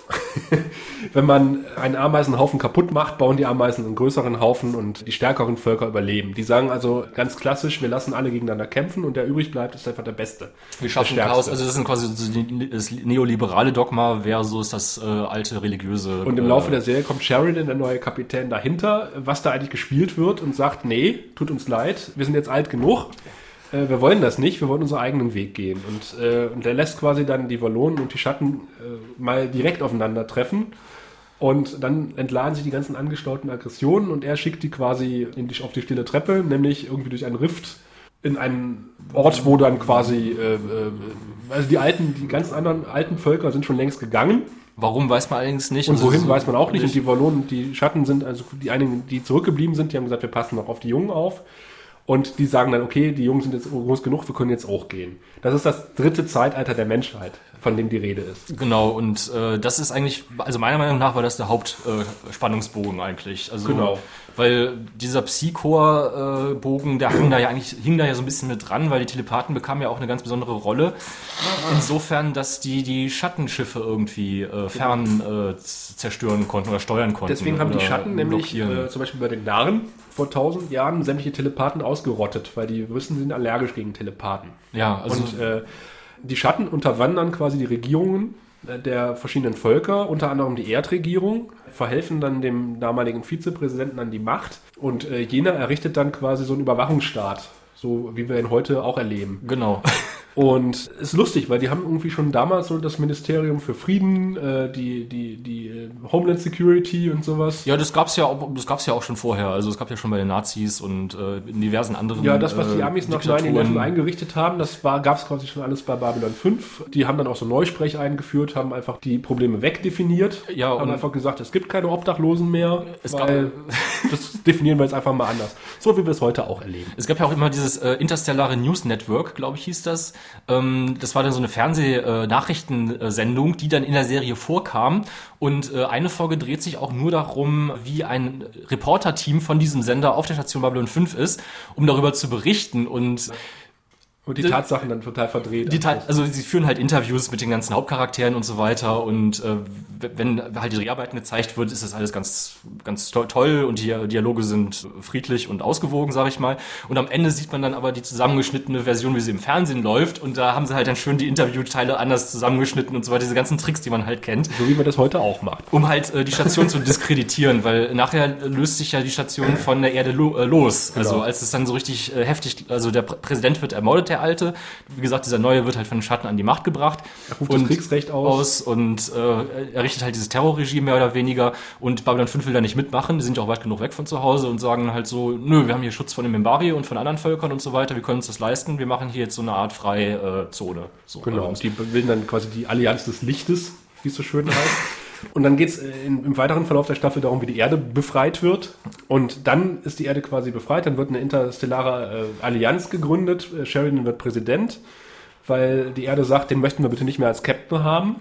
Wenn man einen Ameisenhaufen kaputt macht, bauen die Ameisen einen größeren Haufen und die stärkeren Völker überleben. Die sagen also ganz klassisch, wir lassen alle gegeneinander kämpfen und der übrig bleibt, ist einfach der Beste. Wir schaffen Chaos, also das ist quasi das neoliberale Dogma versus das alte religiöse. Und im Laufe der Serie kommt Sheridan, der neue Kapitän, dahinter, was da eigentlich gespielt wird, und sagt, nee, tut uns leid, wir sind jetzt alt genug. Wir wollen das nicht, wir wollen unseren eigenen Weg gehen. Und er lässt quasi dann die Vorlonen und die Schatten mal direkt aufeinandertreffen. Und dann entladen sich die ganzen angestauten Aggressionen und er schickt die quasi auf die stille Treppe, nämlich irgendwie durch einen Rift in einen Ort, wo dann quasi, also die ganz anderen alten Völker sind schon längst gegangen. Warum, weiß man allerdings nicht. Und wohin, weiß man auch nicht. Und die Vorlonen und die Schatten sind, also die einigen, die zurückgeblieben sind, die haben gesagt, wir passen noch auf die Jungen auf. Und die sagen dann, okay, die Jungen sind jetzt groß genug, wir können jetzt auch gehen. Das ist das dritte Zeitalter der Menschheit, von dem die Rede ist. Genau, und das ist eigentlich, also meiner Meinung nach war das der Hauptspannungsbogen eigentlich. Also, genau. Weil dieser Psychor-Bogen, der hing da ja so ein bisschen mit dran, weil die Telepathen bekamen ja auch eine ganz besondere Rolle. Insofern, dass die Schattenschiffe irgendwie zerstören konnten oder steuern konnten. Deswegen haben die Schatten nämlich zum Beispiel bei den Narren vor 1000 Jahren sämtliche Telepathen ausgerottet, weil die wissen, sie sind allergisch gegen Telepathen. Ja, also und die Schatten unterwandern quasi die Regierungen der verschiedenen Völker, unter anderem die Erdregierung, verhelfen dann dem damaligen Vizepräsidenten an die Macht und jener errichtet dann quasi so einen Überwachungsstaat, so wie wir ihn heute auch erleben. Genau. Und es ist lustig, weil die haben irgendwie schon damals so das Ministerium für Frieden, die Homeland Security und sowas. Ja, das gab's ja auch schon vorher. Also es gab ja schon bei den Nazis und in diversen anderen Ja, das, was die Amis nach 9/11 Diktaturen eingerichtet haben, gab's quasi schon alles bei Babylon 5. Die haben dann auch so Neusprech eingeführt, haben einfach die Probleme wegdefiniert, Ja, haben und einfach gesagt, es gibt keine Obdachlosen mehr, Es weil das definieren wir jetzt einfach mal anders. So wie wir es heute auch erleben. Es gab ja auch immer dieses Interstellare News Network, glaube ich, hieß das. Das war dann so eine Fernsehnachrichtensendung, die dann in der Serie vorkam. Und eine Folge dreht sich auch nur darum, wie ein Reporter-Team von diesem Sender auf der Station Babylon 5 ist, um darüber zu berichten. Und die Tatsachen dann total verdreht. Also sie führen halt Interviews mit den ganzen Hauptcharakteren und so weiter und wenn halt die Dreharbeiten gezeigt wird, ist das alles ganz, ganz toll und die Dialoge sind friedlich und ausgewogen, sag ich mal. Und am Ende sieht man dann aber die zusammengeschnittene Version, wie sie im Fernsehen läuft und da haben sie halt dann schön die Interviewteile anders zusammengeschnitten und so weiter, diese ganzen Tricks, die man halt kennt. So wie man das heute auch macht. Um halt die Station zu diskreditieren, weil nachher löst sich ja die Station von der Erde los. Also Genau. als es dann so richtig heftig, also der Präsident wird ermordet, der Alte. Wie gesagt, dieser Neue wird halt von den Schatten an die Macht gebracht. Er ruft das Kriegsrecht aus. Und errichtet halt dieses Terrorregime mehr oder weniger. Und Babylon 5 will da nicht mitmachen. Die sind ja auch weit genug weg von zu Hause und sagen halt so, nö, wir haben hier Schutz von den Minbari und von anderen Völkern und so weiter. Wir können uns das leisten. Wir machen hier jetzt so eine Art freie Zone. So, Genau, und die bilden dann quasi die Allianz des Lichtes, wie es so schön heißt. Und dann geht's im weiteren Verlauf der Staffel darum, wie die Erde befreit wird. Und dann ist die Erde quasi befreit, dann wird eine interstellare Allianz gegründet. Sheridan wird Präsident, weil die Erde sagt, den möchten wir bitte nicht mehr als Captain haben.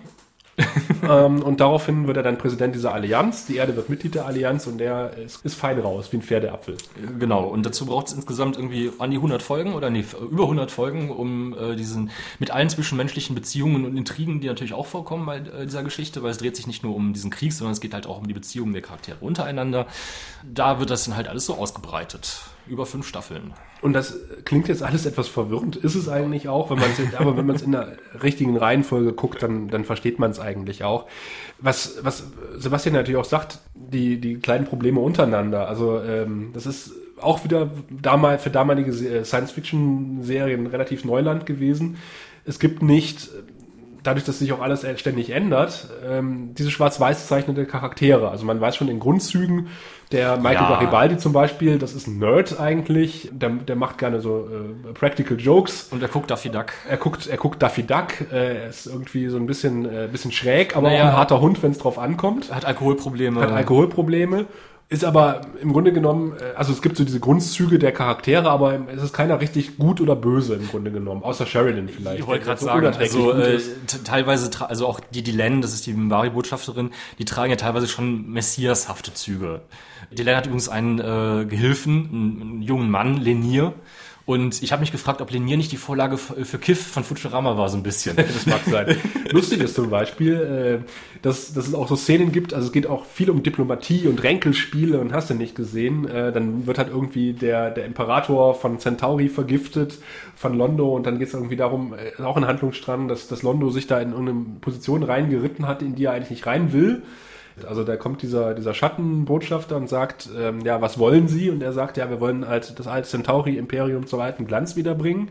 Und daraufhin wird er dann Präsident dieser Allianz. Die Erde wird Mitglied der Allianz und der ist fein raus, wie ein Pferdeapfel. Genau, und dazu braucht es insgesamt irgendwie an die 100 Folgen oder über 100 Folgen, um diesen mit allen zwischenmenschlichen Beziehungen und Intrigen, die natürlich auch vorkommen bei dieser Geschichte, weil es dreht sich nicht nur um diesen Krieg, sondern es geht halt auch um die Beziehungen der Charaktere untereinander. Da wird das dann halt alles so ausgebreitet. Über 5 Staffeln. Und das klingt jetzt alles etwas verwirrend, ist es eigentlich auch, aber wenn man es in der richtigen Reihenfolge guckt, dann versteht man es eigentlich auch. Was Sebastian natürlich auch sagt, die kleinen Probleme untereinander, also das ist auch wieder für damalige Science-Fiction-Serien relativ Neuland gewesen. Es gibt nicht, dadurch, dass sich auch alles ständig ändert, diese schwarz-weiß gezeichnete Charaktere. Also man weiß schon in Grundzügen, der Michael Garibaldi zum Beispiel, das ist ein Nerd eigentlich, der macht gerne so Practical Jokes. Und er guckt Daffy Duck. Er guckt Daffy Duck, er ist irgendwie so ein bisschen schräg, aber auch ein harter Hund, wenn es drauf ankommt. Hat Alkoholprobleme. Ist aber im Grunde genommen, also es gibt so diese Grundzüge der Charaktere, aber es ist keiner richtig gut oder böse im Grunde genommen, außer Sheridan vielleicht. Ich wollte gerade so sagen, also teilweise also auch die Len, das ist die Minbari-Botschafterin, die tragen ja teilweise schon messiashafte Züge. Die Len hat übrigens einen Gehilfen, einen jungen Mann, Lenir. Und ich habe mich gefragt, ob Lenir nicht die Vorlage für Kiff von Futurama war, so ein bisschen. Das mag sein. Lustig ist zum Beispiel, dass es auch so Szenen gibt, also es geht auch viel um Diplomatie und Ränkelspiele und hast du nicht gesehen. Dann wird halt irgendwie der Imperator von Centauri vergiftet, von Londo, und dann geht es irgendwie darum, auch ein Handlungsstrang, dass Londo sich da in irgendeine Position reingeritten hat, in die er eigentlich nicht rein will. Also da kommt dieser Schattenbotschafter und sagt, ja, was wollen Sie? Und er sagt, ja, wir wollen halt das alte Centauri-Imperium zu alten Glanz wiederbringen.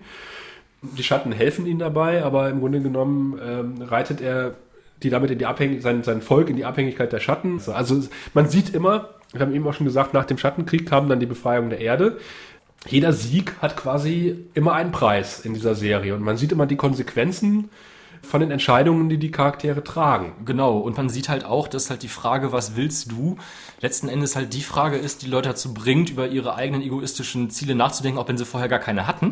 Die Schatten helfen ihm dabei, aber im Grunde genommen reitet er die damit in die sein Volk in die Abhängigkeit der Schatten. Also man sieht immer, wir haben eben auch schon gesagt, nach dem Schattenkrieg kam dann die Befreiung der Erde. Jeder Sieg hat quasi immer einen Preis in dieser Serie und man sieht immer die Konsequenzen von den Entscheidungen, die Charaktere tragen. Genau, und man sieht halt auch, dass halt die Frage, was willst du, letzten Endes halt die Frage ist, die Leute dazu bringt, über ihre eigenen egoistischen Ziele nachzudenken, auch wenn sie vorher gar keine hatten.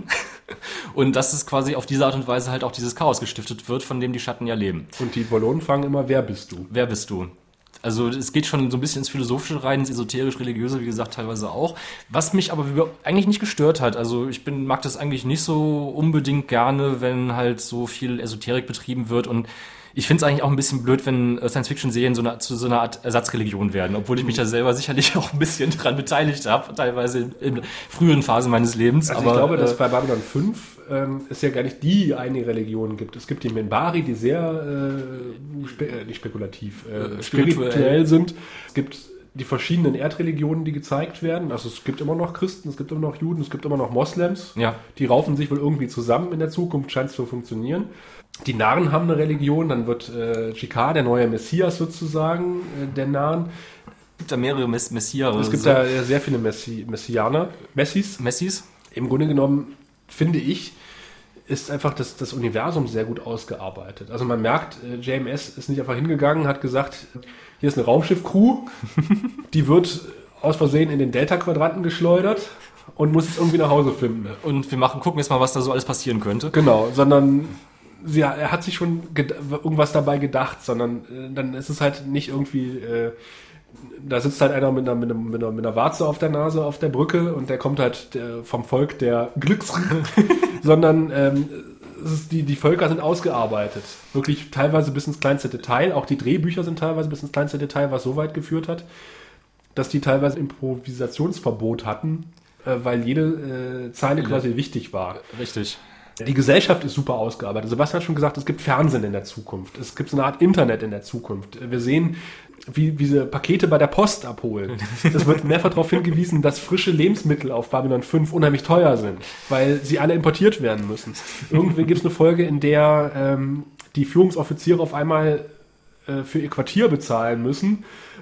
Und dass es quasi auf diese Art und Weise halt auch dieses Chaos gestiftet wird, von dem die Schatten ja leben. Und die Wollonen fragen immer, wer bist du? Wer bist du? Also es geht schon so ein bisschen ins Philosophische rein, ins Esoterisch-Religiöse, wie gesagt, teilweise auch. Was mich aber eigentlich nicht gestört hat. Also ich mag das eigentlich nicht so unbedingt gerne, wenn halt so viel Esoterik betrieben wird. Und ich finde es eigentlich auch ein bisschen blöd, wenn Science-Fiction-Serien zu so einer Art Ersatzreligion werden. Obwohl ich mich da selber sicherlich auch ein bisschen dran beteiligt habe, teilweise in früheren Phasen meines Lebens. Also aber, ich glaube, dass bei Babylon 5 es ja gar nicht die eine Religion gibt. Es gibt die Minbari, die sehr nicht spekulativ, spirituell sind. Es gibt die verschiedenen Erdreligionen, die gezeigt werden. Also es gibt immer noch Christen, es gibt immer noch Juden, es gibt immer noch Moslems. Ja. Die raufen sich wohl irgendwie zusammen in der Zukunft, scheint es zu funktionieren. Die Narren haben eine Religion, dann wird Jicquard, der neue Messias sozusagen, der Narren. Es gibt da mehrere Messias. Es gibt da sehr viele Messianer. Messis. Im Grunde genommen, finde ich, ist einfach das Universum sehr gut ausgearbeitet. Also man merkt, JMS ist nicht einfach hingegangen, hat gesagt, hier ist eine Raumschiff-Crew, die wird aus Versehen in den Delta-Quadranten geschleudert und muss jetzt irgendwie nach Hause finden. Und wir gucken jetzt mal, was da so alles passieren könnte. Genau, sondern er hat sich schon irgendwas dabei gedacht, sondern dann ist es halt nicht irgendwie... da sitzt halt einer mit einer Warze auf der Nase auf der Brücke und der kommt halt vom Volk der sondern die Völker sind ausgearbeitet. Wirklich teilweise bis ins kleinste Detail. Auch die Drehbücher sind teilweise bis ins kleinste Detail, was so weit geführt hat, dass die teilweise Improvisationsverbot hatten, weil jede Zeile quasi wichtig war. Richtig. Die Gesellschaft ist super ausgearbeitet. Sebastian hat schon gesagt, es gibt Fernsehen in der Zukunft. Es gibt so eine Art Internet in der Zukunft. Wir sehen, wie sie Pakete bei der Post abholen. Es wird mehrfach darauf hingewiesen, dass frische Lebensmittel auf Babylon 5 unheimlich teuer sind, weil sie alle importiert werden müssen. Irgendwie gibt es eine Folge, in der die Führungsoffiziere auf einmal für ihr Quartier bezahlen müssen,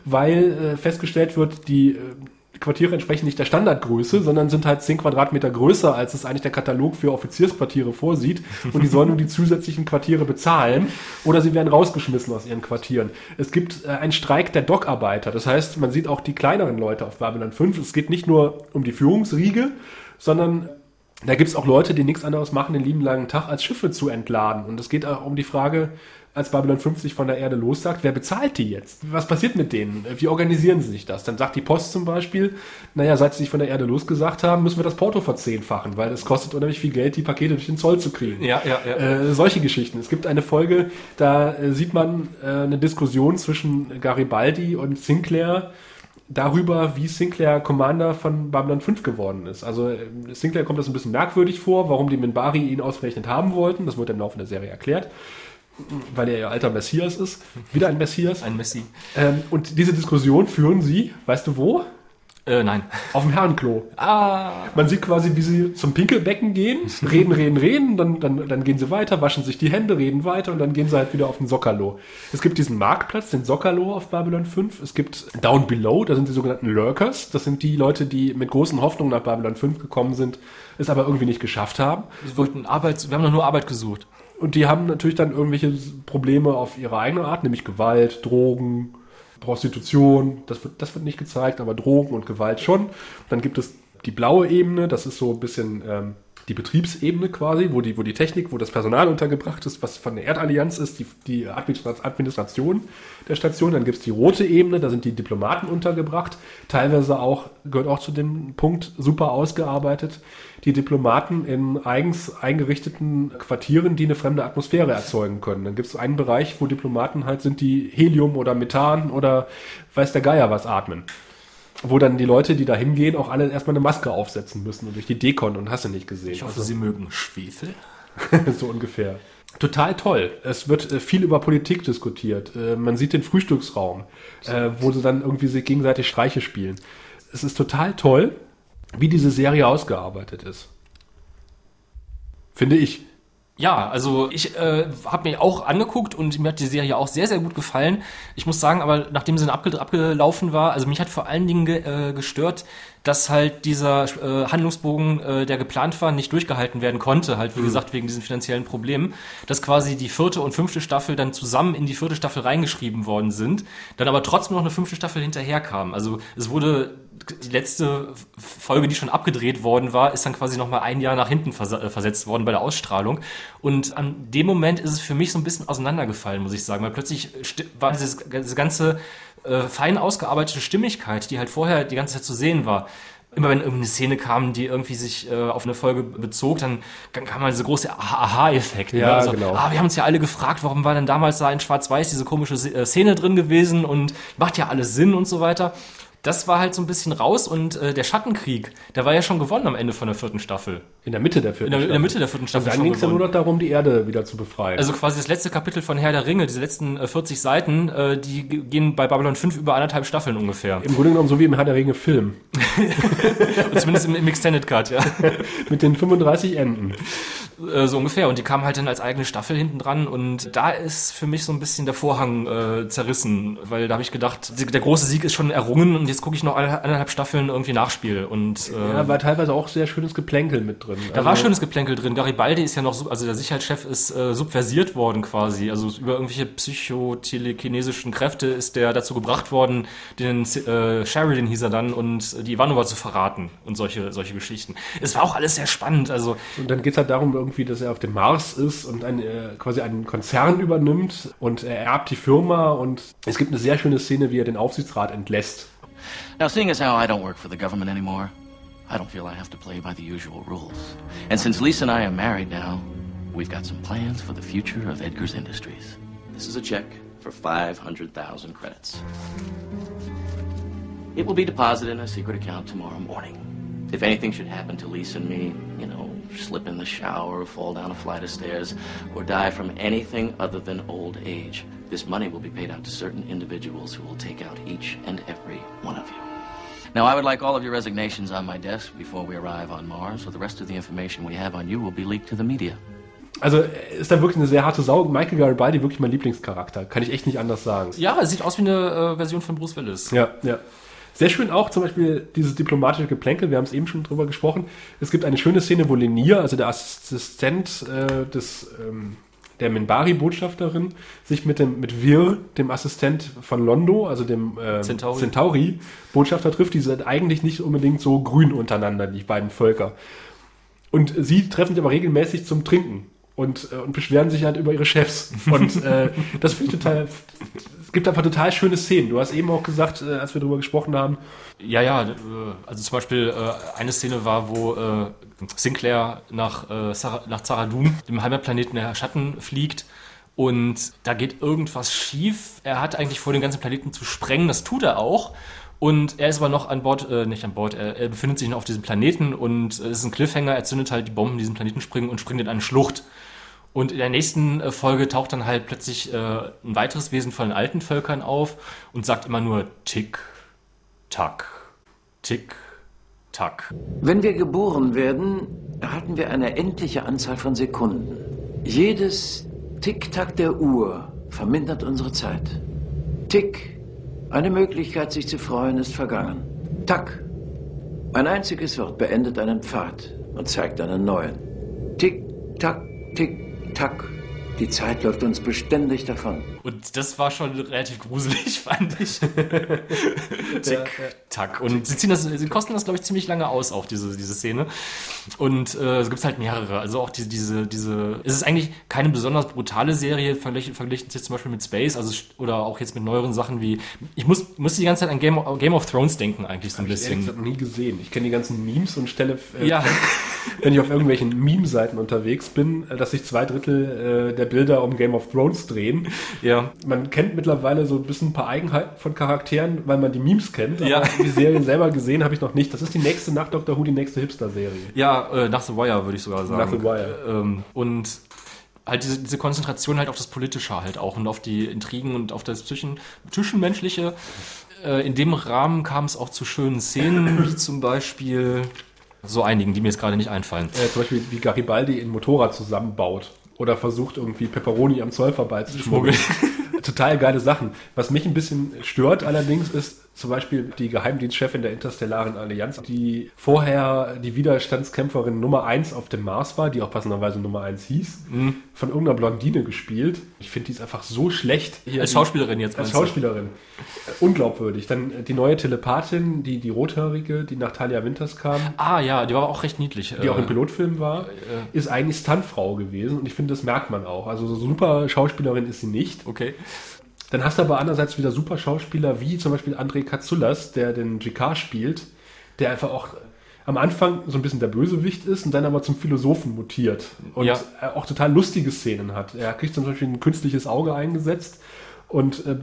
weil festgestellt wird, die Quartiere entsprechen nicht der Standardgröße, sondern sind halt 10 Quadratmeter größer, als es eigentlich der Katalog für Offiziersquartiere vorsieht. Und die sollen nun die zusätzlichen Quartiere bezahlen oder sie werden rausgeschmissen aus ihren Quartieren. Es gibt einen Streik der Dockarbeiter. Das heißt, man sieht auch die kleineren Leute auf Babylon 5. Es geht nicht nur um die Führungsriege, sondern da gibt es auch Leute, die nichts anderes machen, den lieben langen Tag, als Schiffe zu entladen. Und es geht auch um die Frage, als Babylon 5 sich von der Erde lossagt, wer bezahlt die jetzt? Was passiert mit denen? Wie organisieren sie sich das? Dann sagt die Post zum Beispiel, naja, seit sie sich von der Erde losgesagt haben, müssen wir das Porto verzehnfachen, weil es kostet unheimlich viel Geld, die Pakete durch den Zoll zu kriegen. Ja. Solche Geschichten. Es gibt eine Folge, da sieht man eine Diskussion zwischen Garibaldi und Sinclair darüber, wie Sinclair Commander von Babylon 5 geworden ist. Also Sinclair kommt das ein bisschen merkwürdig vor, warum die Minbari ihn ausgerechnet haben wollten. Das wird im Laufe der Serie erklärt. Weil er ja alter Messias ist. Wieder ein Messias. Ein Messi. Und diese Diskussion führen sie, weißt du wo? Nein. Auf dem Herrenklo. Man sieht quasi, wie sie zum Pinkelbecken gehen, reden, dann gehen sie weiter, waschen sich die Hände, reden weiter und dann gehen sie halt wieder auf den Zocalo. Es gibt diesen Marktplatz, den Zocalo auf Babylon 5. Es gibt Down Below, da sind die sogenannten Lurkers. Das sind die Leute, die mit großen Hoffnungen nach Babylon 5 gekommen sind, es aber irgendwie nicht geschafft haben. Wir haben doch nur Arbeit gesucht. Und die haben natürlich dann irgendwelche Probleme auf ihre eigene Art, nämlich Gewalt, Drogen, Prostitution. Das wird nicht gezeigt, aber Drogen und Gewalt schon. Dann gibt es die blaue Ebene, das ist so ein bisschen die Betriebsebene quasi, wo die Technik, wo das Personal untergebracht ist, was von der Erdallianz ist, die Administration der Station. Dann gibt es die rote Ebene, da sind die Diplomaten untergebracht. Teilweise gehört auch zu dem Punkt super ausgearbeitet, die Diplomaten in eigens eingerichteten Quartieren, die eine fremde Atmosphäre erzeugen können. Dann gibt es einen Bereich, wo Diplomaten halt sind, die Helium oder Methan oder weiß der Geier was atmen. Wo dann die Leute, die da hingehen, auch alle erstmal eine Maske aufsetzen müssen und durch die Dekon und hast du nicht gesehen. Ich hoffe, sie mögen Schwefel. So ungefähr. Total toll. Es wird viel über Politik diskutiert. Man sieht den Frühstücksraum, wo sie dann irgendwie sich gegenseitig Streiche spielen. Es ist total toll, wie diese Serie ausgearbeitet ist. Finde ich. Ja, also ich habe mir auch angeguckt und mir hat die Serie auch sehr, sehr gut gefallen. Ich muss sagen, aber nachdem sie dann abgelaufen war, also mich hat vor allen Dingen gestört, dass halt dieser Handlungsbogen, der geplant war, nicht durchgehalten werden konnte, halt wie gesagt wegen diesen finanziellen Problemen, dass quasi die 4. und 5. Staffel dann zusammen in die 4. Staffel reingeschrieben worden sind, dann aber trotzdem noch eine 5. Staffel hinterher kam. Also es wurde die letzte Folge, die schon abgedreht worden war, ist dann quasi nochmal ein Jahr nach hinten versetzt worden bei der Ausstrahlung. Und an dem Moment ist es für mich so ein bisschen auseinandergefallen, muss ich sagen, weil plötzlich war diese ganze fein ausgearbeitete Stimmigkeit, die halt vorher die ganze Zeit zu sehen war. Immer wenn irgendeine Szene kam, die irgendwie sich auf eine Folge bezog, dann kam mal dieser große Aha-Effekt. Ja, ne? Also, genau. Wir haben uns ja alle gefragt, warum war denn damals da in Schwarz-Weiß diese komische Szene drin gewesen und macht ja alles Sinn und so weiter. das war halt so ein bisschen raus und der Schattenkrieg, der war ja schon gewonnen am Ende von der 4. Staffel. In der Mitte der 4. Staffel. In der Mitte der 4. Staffel. Und dann ging es ja nur noch darum, die Erde wieder zu befreien. Also quasi das letzte Kapitel von Herr der Ringe, diese letzten 40 Seiten, die gehen bei Babylon 5 über 1,5 Staffeln ungefähr. Im Grunde genommen so wie im Herr der Ringe Film. Und zumindest im Extended Cut, ja. Mit den 35 Enden. So ungefähr. Und die kamen halt dann als eigene Staffel hinten dran. Und da ist für mich so ein bisschen der Vorhang zerrissen. Weil da habe ich gedacht, der große Sieg ist schon errungen und jetzt gucke ich noch 1,5 Staffeln irgendwie Nachspiel. Und ja, war teilweise auch sehr schönes Geplänkel mit drin. Da war schönes Geplänkel drin. Garibaldi ist ja noch, also der Sicherheitschef ist subversiert worden quasi. Also über irgendwelche psychotelekinesischen Kräfte ist der dazu gebracht worden, den Sheridan hieß er dann, und die Ivanova zu verraten und solche Geschichten. Es war auch alles sehr spannend. Also und dann geht es halt darum, irgendwie, dass er auf dem Mars ist und quasi einen Konzern übernimmt und er erbt die Firma und es gibt eine sehr schöne Szene, wie er den Aufsichtsrat entlässt. Now, seeing as how I don't work for the government anymore, I don't feel I have to play by the usual rules. And since Lisa and I are married now, we've got some plans for the future of Edgar's Industries. This is a check for 500,000 credits. It will be deposited in a secret account tomorrow morning. If anything should happen to Lisa and me, you know, slip in the shower or fall down a flight of stairs or die from anything other than old age, this money will be paid out to certain individuals who will take out each and every one of you. Now, I would like all of your resignations on my desk before we arrive on Mars, so the rest of the information we have on you will be leaked to the media. Also ist da wirklich eine sehr harte Sau. Michael Garibaldi, wirklich mein Lieblingscharakter. Kann ich echt nicht anders sagen. Ja, es sieht aus wie eine Version von Bruce Willis. Ja, ja. Sehr schön auch zum Beispiel dieses diplomatische Geplänkel, wir haben es eben schon drüber gesprochen. Es gibt eine schöne Szene, wo Lennier, also der Assistent der Minbari-Botschafterin, sich mit Vir, dem Assistent von Londo, also dem Centauri-Botschafter trifft. Die sind eigentlich nicht unbedingt so grün untereinander, die beiden Völker. Und sie treffen sich aber regelmäßig zum Trinken. Und beschweren sich halt über ihre Chefs. Und das finde ich es gibt einfach total schöne Szenen. Du hast eben auch gesagt, als wir darüber gesprochen haben. Ja, also zum Beispiel eine Szene war, wo Sinclair nach Zara-Dum, dem Heimatplaneten der Schatten, fliegt. Und da geht irgendwas schief. Er hat eigentlich vor, den ganzen Planeten zu sprengen. Das tut er auch. Und er ist aber noch nicht an Bord, er befindet sich noch auf diesem Planeten und es ist ein Cliffhanger, er zündet halt die Bomben, die diesen Planeten springen und springt in eine Schlucht. Und in der nächsten Folge taucht dann halt plötzlich ein weiteres Wesen von den alten Völkern auf und sagt immer nur Tick, Tack, Tick, Tack. Wenn wir geboren werden, erhalten wir eine endliche Anzahl von Sekunden. Jedes Tick-Tack der Uhr vermindert unsere Zeit. Tick, eine Möglichkeit, sich zu freuen, ist vergangen. Tack. Ein einziges Wort beendet einen Pfad und zeigt einen neuen. Tick, tack, tick, tack. Die Zeit läuft uns beständig davon. Und das war schon relativ gruselig, fand ich. Tick, tack. Und sie kosten das, glaube ich, ziemlich lange aus, auch diese Szene. Und es gibt halt mehrere. Also auch diese. Es ist eigentlich keine besonders brutale Serie, verglichen jetzt zum Beispiel mit Space, oder auch jetzt mit neueren Sachen wie. Ich muss die ganze Zeit an Game of Thrones denken, eigentlich so ein bisschen. Ich habe noch nie gesehen. Ich kenne die ganzen Memes und stelle wenn ich auf irgendwelchen Meme-Seiten unterwegs bin, dass sich 2/3 der Bilder um Game of Thrones drehen. Ja. Man kennt mittlerweile so ein bisschen ein paar Eigenheiten von Charakteren, weil man die Memes kennt, aber die Serie selber gesehen habe ich noch nicht. Das ist die nächste nach Dr. Who, die nächste Hipster-Serie. Ja, nach The Wire würde ich sogar sagen. Nach The Wire. Und halt diese Konzentration halt auf das Politische halt auch und auf die Intrigen und auf das Zwischenmenschliche. In dem Rahmen kam es auch zu schönen Szenen, wie zum Beispiel so einigen, die mir jetzt gerade nicht einfallen. Zum Beispiel wie Garibaldi ein Motorrad zusammenbaut oder versucht irgendwie Pepperoni am Zoll vorbeizuschmuggeln. Total geile Sachen. Was mich ein bisschen stört allerdings ist zum Beispiel die Geheimdienstchefin der Interstellaren Allianz, die vorher die Widerstandskämpferin Nummer 1 auf dem Mars war, die auch passenderweise Nummer 1 hieß, von irgendeiner Blondine gespielt. Ich finde, die ist einfach so schlecht. Als Schauspielerin jetzt. Als Schauspielerin. Unglaubwürdig. Dann die neue Telepathin, die Rothörige, die nach Talia Winters kam. Ah ja, die war auch recht niedlich. Die auch im Pilotfilm war, ist eigentlich Stuntfrau gewesen und ich finde, das merkt man auch. Also so super Schauspielerin ist sie nicht. Okay. Dann hast du aber andererseits wieder super Schauspieler wie zum Beispiel Andrei Katsoulas, der den G'Kar spielt, der einfach auch am Anfang so ein bisschen der Bösewicht ist und dann aber zum Philosophen mutiert und auch total lustige Szenen hat. Er kriegt zum Beispiel ein künstliches Auge eingesetzt und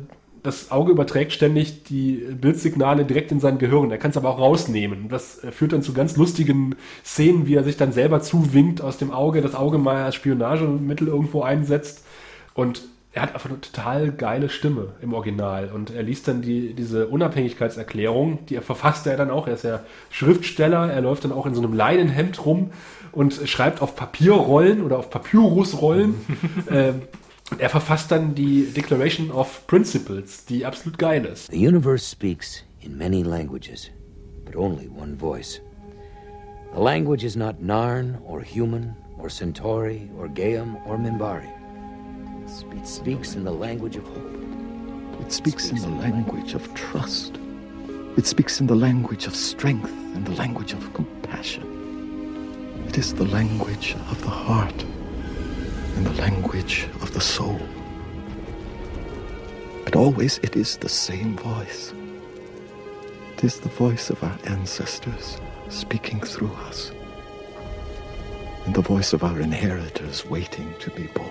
das Auge überträgt ständig die Bildsignale direkt in sein Gehirn. Er kann es aber auch rausnehmen. Das führt dann zu ganz lustigen Szenen, wie er sich dann selber zuwinkt aus dem Auge, das Auge mal als Spionagemittel irgendwo einsetzt. Und er hat einfach eine total geile Stimme im Original. Und er liest dann diese Unabhängigkeitserklärung, die verfasst er dann auch. Er ist ja Schriftsteller, er läuft dann auch in so einem Leinenhemd rum und schreibt auf Papierrollen oder auf Papyrusrollen. Er verfasst dann die Declaration of Principles, die absolut geil ist. The universe speaks in many languages, but only one voice. The language is not Narn or human or Centauri or Gaeam or Minbari. It speaks in the language of hope. It speaks in the language of trust. It speaks in the language of strength and the language of compassion. It is the language of the heart and the language of the soul. But always it is the same voice. It is the voice of our ancestors speaking through us, and the voice of our inheritors waiting to be born.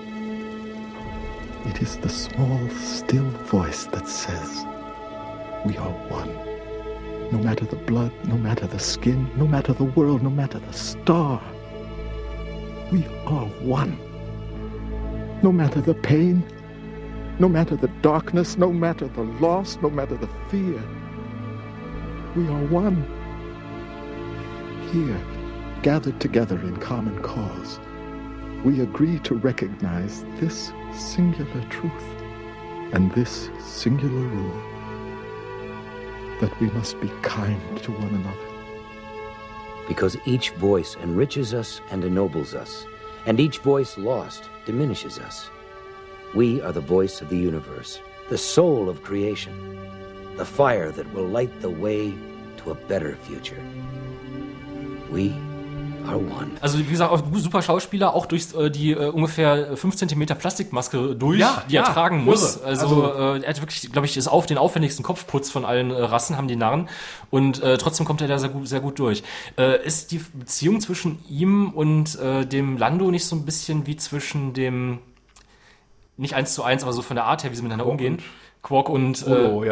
It is the small, still voice that says, we are one. No matter the blood, no matter the skin, no matter the world, no matter the star, we are one. No matter the pain, no matter the darkness, no matter the loss, no matter the fear, we are one. Here, gathered together in common cause, we agree to recognize this singular truth and this singular rule, that we must be kind to one another. Because each voice enriches us and ennobles us, and each voice lost diminishes us. We are the voice of the universe, the soul of creation, the fire that will light the way to a better future. We are one. Also wie gesagt, auch super Schauspieler, auch durch die ungefähr 5 cm Plastikmaske durch, die er tragen muss. Also er hat wirklich, glaube ich, den aufwendigsten Kopfputz von allen Rassen, haben die Narren. Und trotzdem kommt er da sehr gut durch. Ist die Beziehung zwischen ihm und dem Lando nicht so ein bisschen wie zwischen dem, nicht 1:1, aber so von der Art her, wie sie miteinander umgehen? Quark und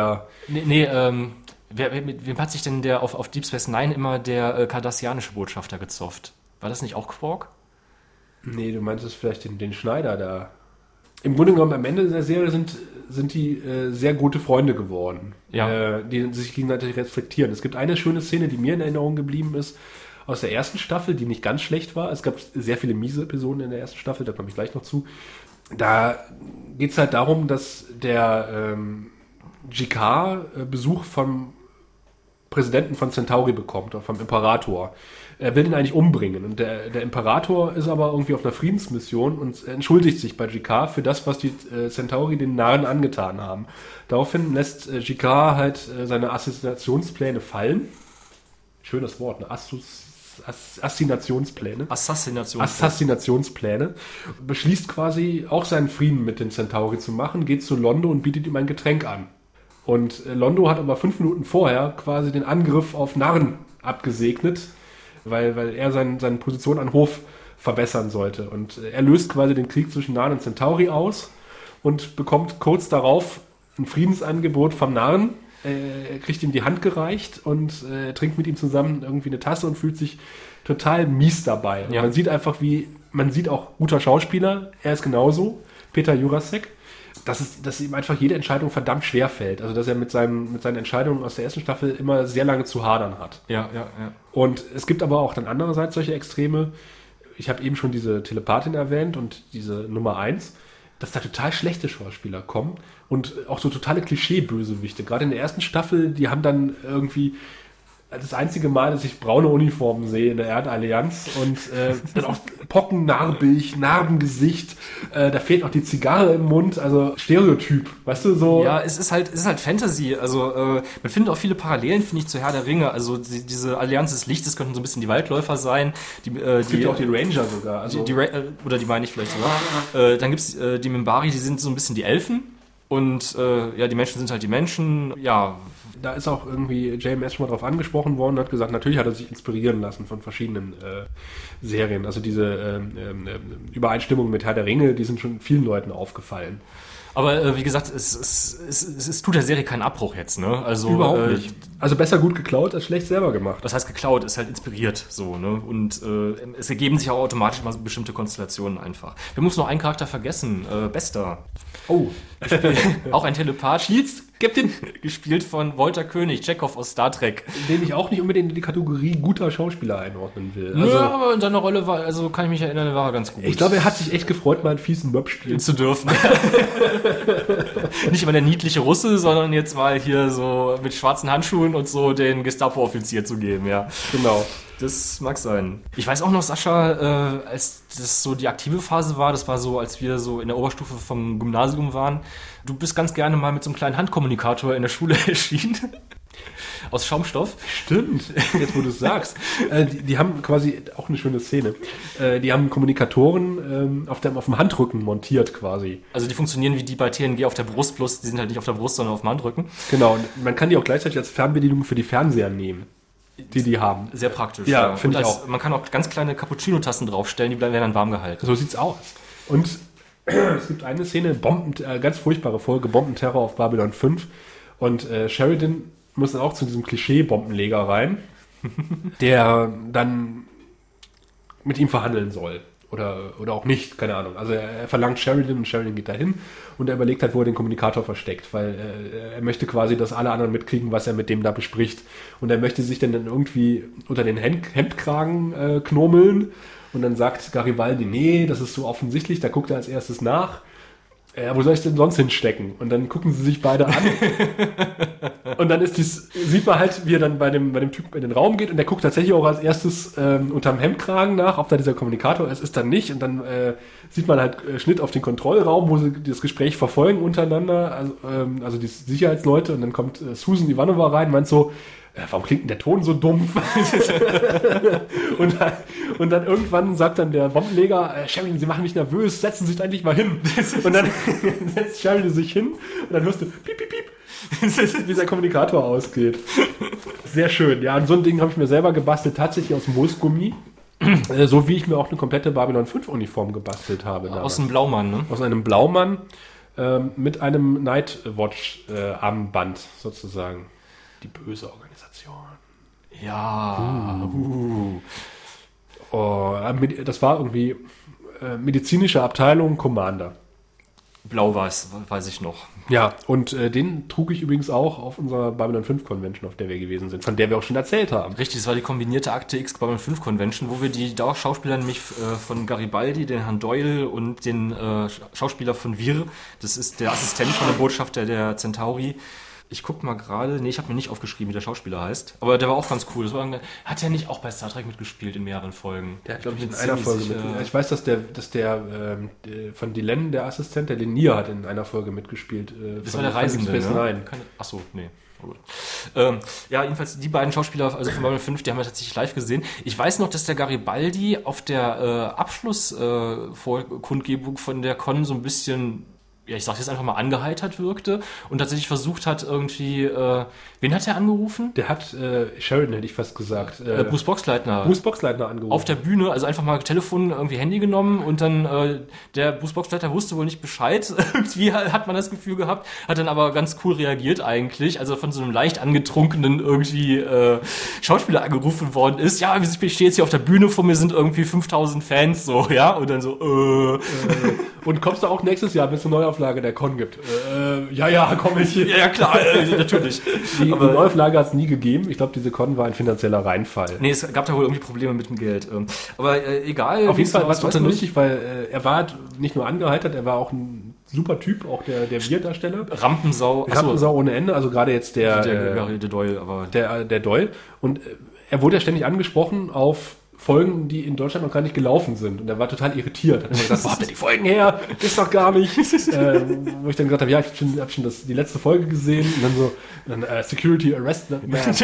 mit wem hat sich denn der auf Deep Space Nine immer der kardassianische Botschafter gezofft? War das nicht auch Quark? Nee, du meintest vielleicht den Schneider da. Im Grunde genommen, am Ende der Serie sind die sehr gute Freunde geworden, die sich gegenseitig reflektieren. Es gibt eine schöne Szene, die mir in Erinnerung geblieben ist, aus der ersten Staffel, die nicht ganz schlecht war. Es gab sehr viele miese Episoden in der ersten Staffel, da komme ich gleich noch zu. Da geht es halt darum, dass der G'Kar Besuch vom Präsidenten von Centauri bekommt, oder vom Imperator. Er will ihn eigentlich umbringen. Und der Imperator ist aber irgendwie auf einer Friedensmission und entschuldigt sich bei G'Kar für das, was die Centauri den Narren angetan haben. Daraufhin lässt G'Kar halt seine Assassinationspläne fallen. Schönes Wort, ne? Assassinationspläne. Beschließt quasi auch seinen Frieden mit den Centauri zu machen, geht zu Londo und bietet ihm ein Getränk an. Und Londo hat aber 5 Minuten vorher quasi den Angriff auf Narren abgesegnet, weil er seine Position an Hof verbessern sollte. Und er löst quasi den Krieg zwischen Narren und Centauri aus und bekommt kurz darauf ein Friedensangebot vom Narren. Er kriegt ihm die Hand gereicht und trinkt mit ihm zusammen irgendwie eine Tasse und fühlt sich total mies dabei. Ja. Man sieht einfach, man sieht auch guter Schauspieler, er ist genauso, Peter Jurasek, dass ihm einfach jede Entscheidung verdammt schwer fällt. Also dass er mit seinen Entscheidungen aus der ersten Staffel immer sehr lange zu hadern hat. Ja. Und es gibt aber auch dann andererseits solche Extreme. Ich habe eben schon diese Telepathin erwähnt und diese Nummer 1, dass da total schlechte Schauspieler kommen und auch so totale Klischee-Bösewichte. Gerade in der ersten Staffel, die haben dann irgendwie das einzige Mal, dass ich braune Uniformen sehe in der Erdallianz und dann auch pockennarbig, Narbengesicht, da fehlt noch die Zigarre im Mund, also Stereotyp, weißt du, so. Ja, es ist halt Fantasy, also man findet auch viele Parallelen, finde ich, zu Herr der Ringe, also diese Allianz des Lichtes könnten so ein bisschen die Waldläufer sein. Es gibt ja auch die Ranger sogar. Also oder die meine ich vielleicht sogar. Dann gibt's die Minbari, die sind so ein bisschen die Elfen und die Menschen sind halt die Menschen, ja. Da ist auch irgendwie JMS schon mal drauf angesprochen worden und hat gesagt, natürlich hat er sich inspirieren lassen von verschiedenen Serien. Also diese Übereinstimmungen mit Herr der Ringe, die sind schon vielen Leuten aufgefallen. Aber wie gesagt, es tut der Serie keinen Abbruch jetzt, ne? Also, überhaupt nicht. Also besser gut geklaut als schlecht selber gemacht. Das heißt, geklaut ist halt inspiriert, so, ne? Und es ergeben sich auch automatisch mal bestimmte Konstellationen einfach. Wir haben uns noch einen Charakter vergessen, Bester. Oh. Auch ein Telepath. Jetzt gibt den gespielt von Walter König, Chekhov aus Star Trek. Den ich auch nicht unbedingt in die Kategorie guter Schauspieler einordnen will. Also, ja, aber in seiner Rolle war, also kann ich mich erinnern, war er ganz gut. Ich glaube, er hat sich echt gefreut, mal einen fiesen Möb spielen zu dürfen. Nicht immer der niedliche Russe, sondern jetzt mal hier so mit schwarzen Handschuhen und so den Gestapo-Offizier zu geben, ja. Genau. Das mag sein. Ich weiß auch noch, Sascha, als das so die aktive Phase war, das war so, als wir so in der Oberstufe vom Gymnasium waren, du bist ganz gerne mal mit so einem kleinen Handkommunikator in der Schule erschienen. Aus Schaumstoff. Stimmt, jetzt wo du es sagst. Die haben quasi, auch eine schöne Szene, die haben Kommunikatoren auf dem Handrücken montiert quasi. Also die funktionieren wie die bei TNG auf der Brust, bloß die sind halt nicht auf der Brust, sondern auf dem Handrücken. Genau, und man kann die auch gleichzeitig als Fernbedienung für die Fernseher nehmen, die haben. Sehr praktisch. Ja, finde ich auch. Man kann auch ganz kleine Cappuccino-Tassen draufstellen, die werden dann warm gehalten. So sieht's aus. Und es gibt eine Szene, ganz furchtbare Folge, Bombenterror auf Babylon 5. Und Sheridan muss dann auch zu diesem Klischee-Bombenleger rein, der dann mit ihm verhandeln soll. Oder auch nicht, keine Ahnung. Also er verlangt Sheridan und Sheridan geht dahin und er überlegt halt, wo er den Kommunikator versteckt, weil er möchte quasi, dass alle anderen mitkriegen, was er mit dem da bespricht. Und er möchte sich dann irgendwie unter den Hemdkragen knomeln und dann sagt Garibaldi, nee, das ist so offensichtlich, da guckt er als erstes nach. Wo soll ich denn sonst hinstecken? Und dann gucken sie sich beide an. Und dann sieht man halt, wie er dann bei dem Typen in den Raum geht und der guckt tatsächlich auch als erstes unterm Hemdkragen nach, ob da dieser Kommunikator ist dann nicht. Und dann sieht man halt Schnitt auf den Kontrollraum, wo sie das Gespräch verfolgen untereinander, also die Sicherheitsleute. Und dann kommt Susan Ivanova rein, meint so, warum klingt denn der Ton so dumpf? und dann irgendwann sagt dann der Bombenleger, Sheridan, Sie machen mich nervös, setzen Sie sich endlich mal hin. Und dann setzt Sheridan sich hin und dann hörst du piep, piep, piep, wie der Kommunikator ausgeht. Sehr schön. Ja, und so ein Ding habe ich mir selber gebastelt, tatsächlich aus Moosgummi. So wie ich mir auch eine komplette Babylon 5 Uniform gebastelt habe. Damals. Aus einem Blaumann, ne? Aus einem Blaumann mit einem Nightwatch Armband sozusagen. Die böse Organisation. Ja. Oh, das war irgendwie medizinische Abteilung Commander. Blau-Weiß, weiß ich noch. Ja, und den trug ich übrigens auch auf unserer Babylon 5 Convention, auf der wir gewesen sind, von der wir auch schon erzählt haben. Richtig, das war die kombinierte Akte X Babylon 5 Convention, wo wir die Schauspieler nämlich von Garibaldi, den Herrn Doyle und den Schauspieler von Vir, das ist der Assistent von der Botschafter der Centauri. Ich guck mal gerade, ich habe mir nicht aufgeschrieben, wie der Schauspieler heißt, aber der war auch ganz cool. Hat er nicht auch bei Star Trek mitgespielt in mehreren Folgen? Der hat, glaube ich, in einer Folge mitgespielt. Ich weiß, dass der von Dylan, der Assistent, der Lenier hat in einer Folge mitgespielt. Das war der Reisende, ne? Achso, nee. Ja, jedenfalls die beiden Schauspieler, also von Babylon 5, die haben wir tatsächlich live gesehen. Ich weiß noch, dass der Garibaldi auf der Abschlusskundgebung von der Con so ein bisschen, ja, ich sag jetzt einfach mal, angeheitert wirkte und tatsächlich versucht hat, irgendwie, wen hat er angerufen? Der hat, Sheridan hätte ich fast gesagt. Bruce Boxleitner. Bruce Boxleitner angerufen. Auf der Bühne, also einfach mal Telefon, irgendwie Handy genommen und dann, der Bruce Boxleitner wusste wohl nicht Bescheid. Irgendwie hat man das Gefühl gehabt, hat dann aber ganz cool reagiert eigentlich, also von so einem leicht angetrunkenen irgendwie Schauspieler angerufen worden ist. Ja, ich stehe jetzt hier auf der Bühne, vor mir sind irgendwie 5000 Fans, so, ja, und dann so, Und kommst du auch nächstes Jahr, wenn es eine Neuauflage der Con gibt? Ja, komme ich. Ja, klar, natürlich. Die Neuauflage hat es nie gegeben. Ich glaube, diese Con war ein finanzieller Reinfall. Nee, es gab da wohl irgendwie Probleme mit dem Geld. Aber egal. Auf jeden Fall war es trotzdem lustig, weil er war nicht nur angeheitert, er war auch ein super Typ, auch der Bierdarsteller. Rampensau ohne Ende, also gerade jetzt der Doyle, aber der Doyle. Und er wurde ja ständig angesprochen auf Folgen, die in Deutschland noch gar nicht gelaufen sind. Und er war total irritiert. Hat immer gesagt, wo habt ihr die Folgen her? Ist doch gar nicht. Wo ich dann gesagt habe, ja, ich hab schon die letzte Folge gesehen. Und dann Security Arrest Man. Hat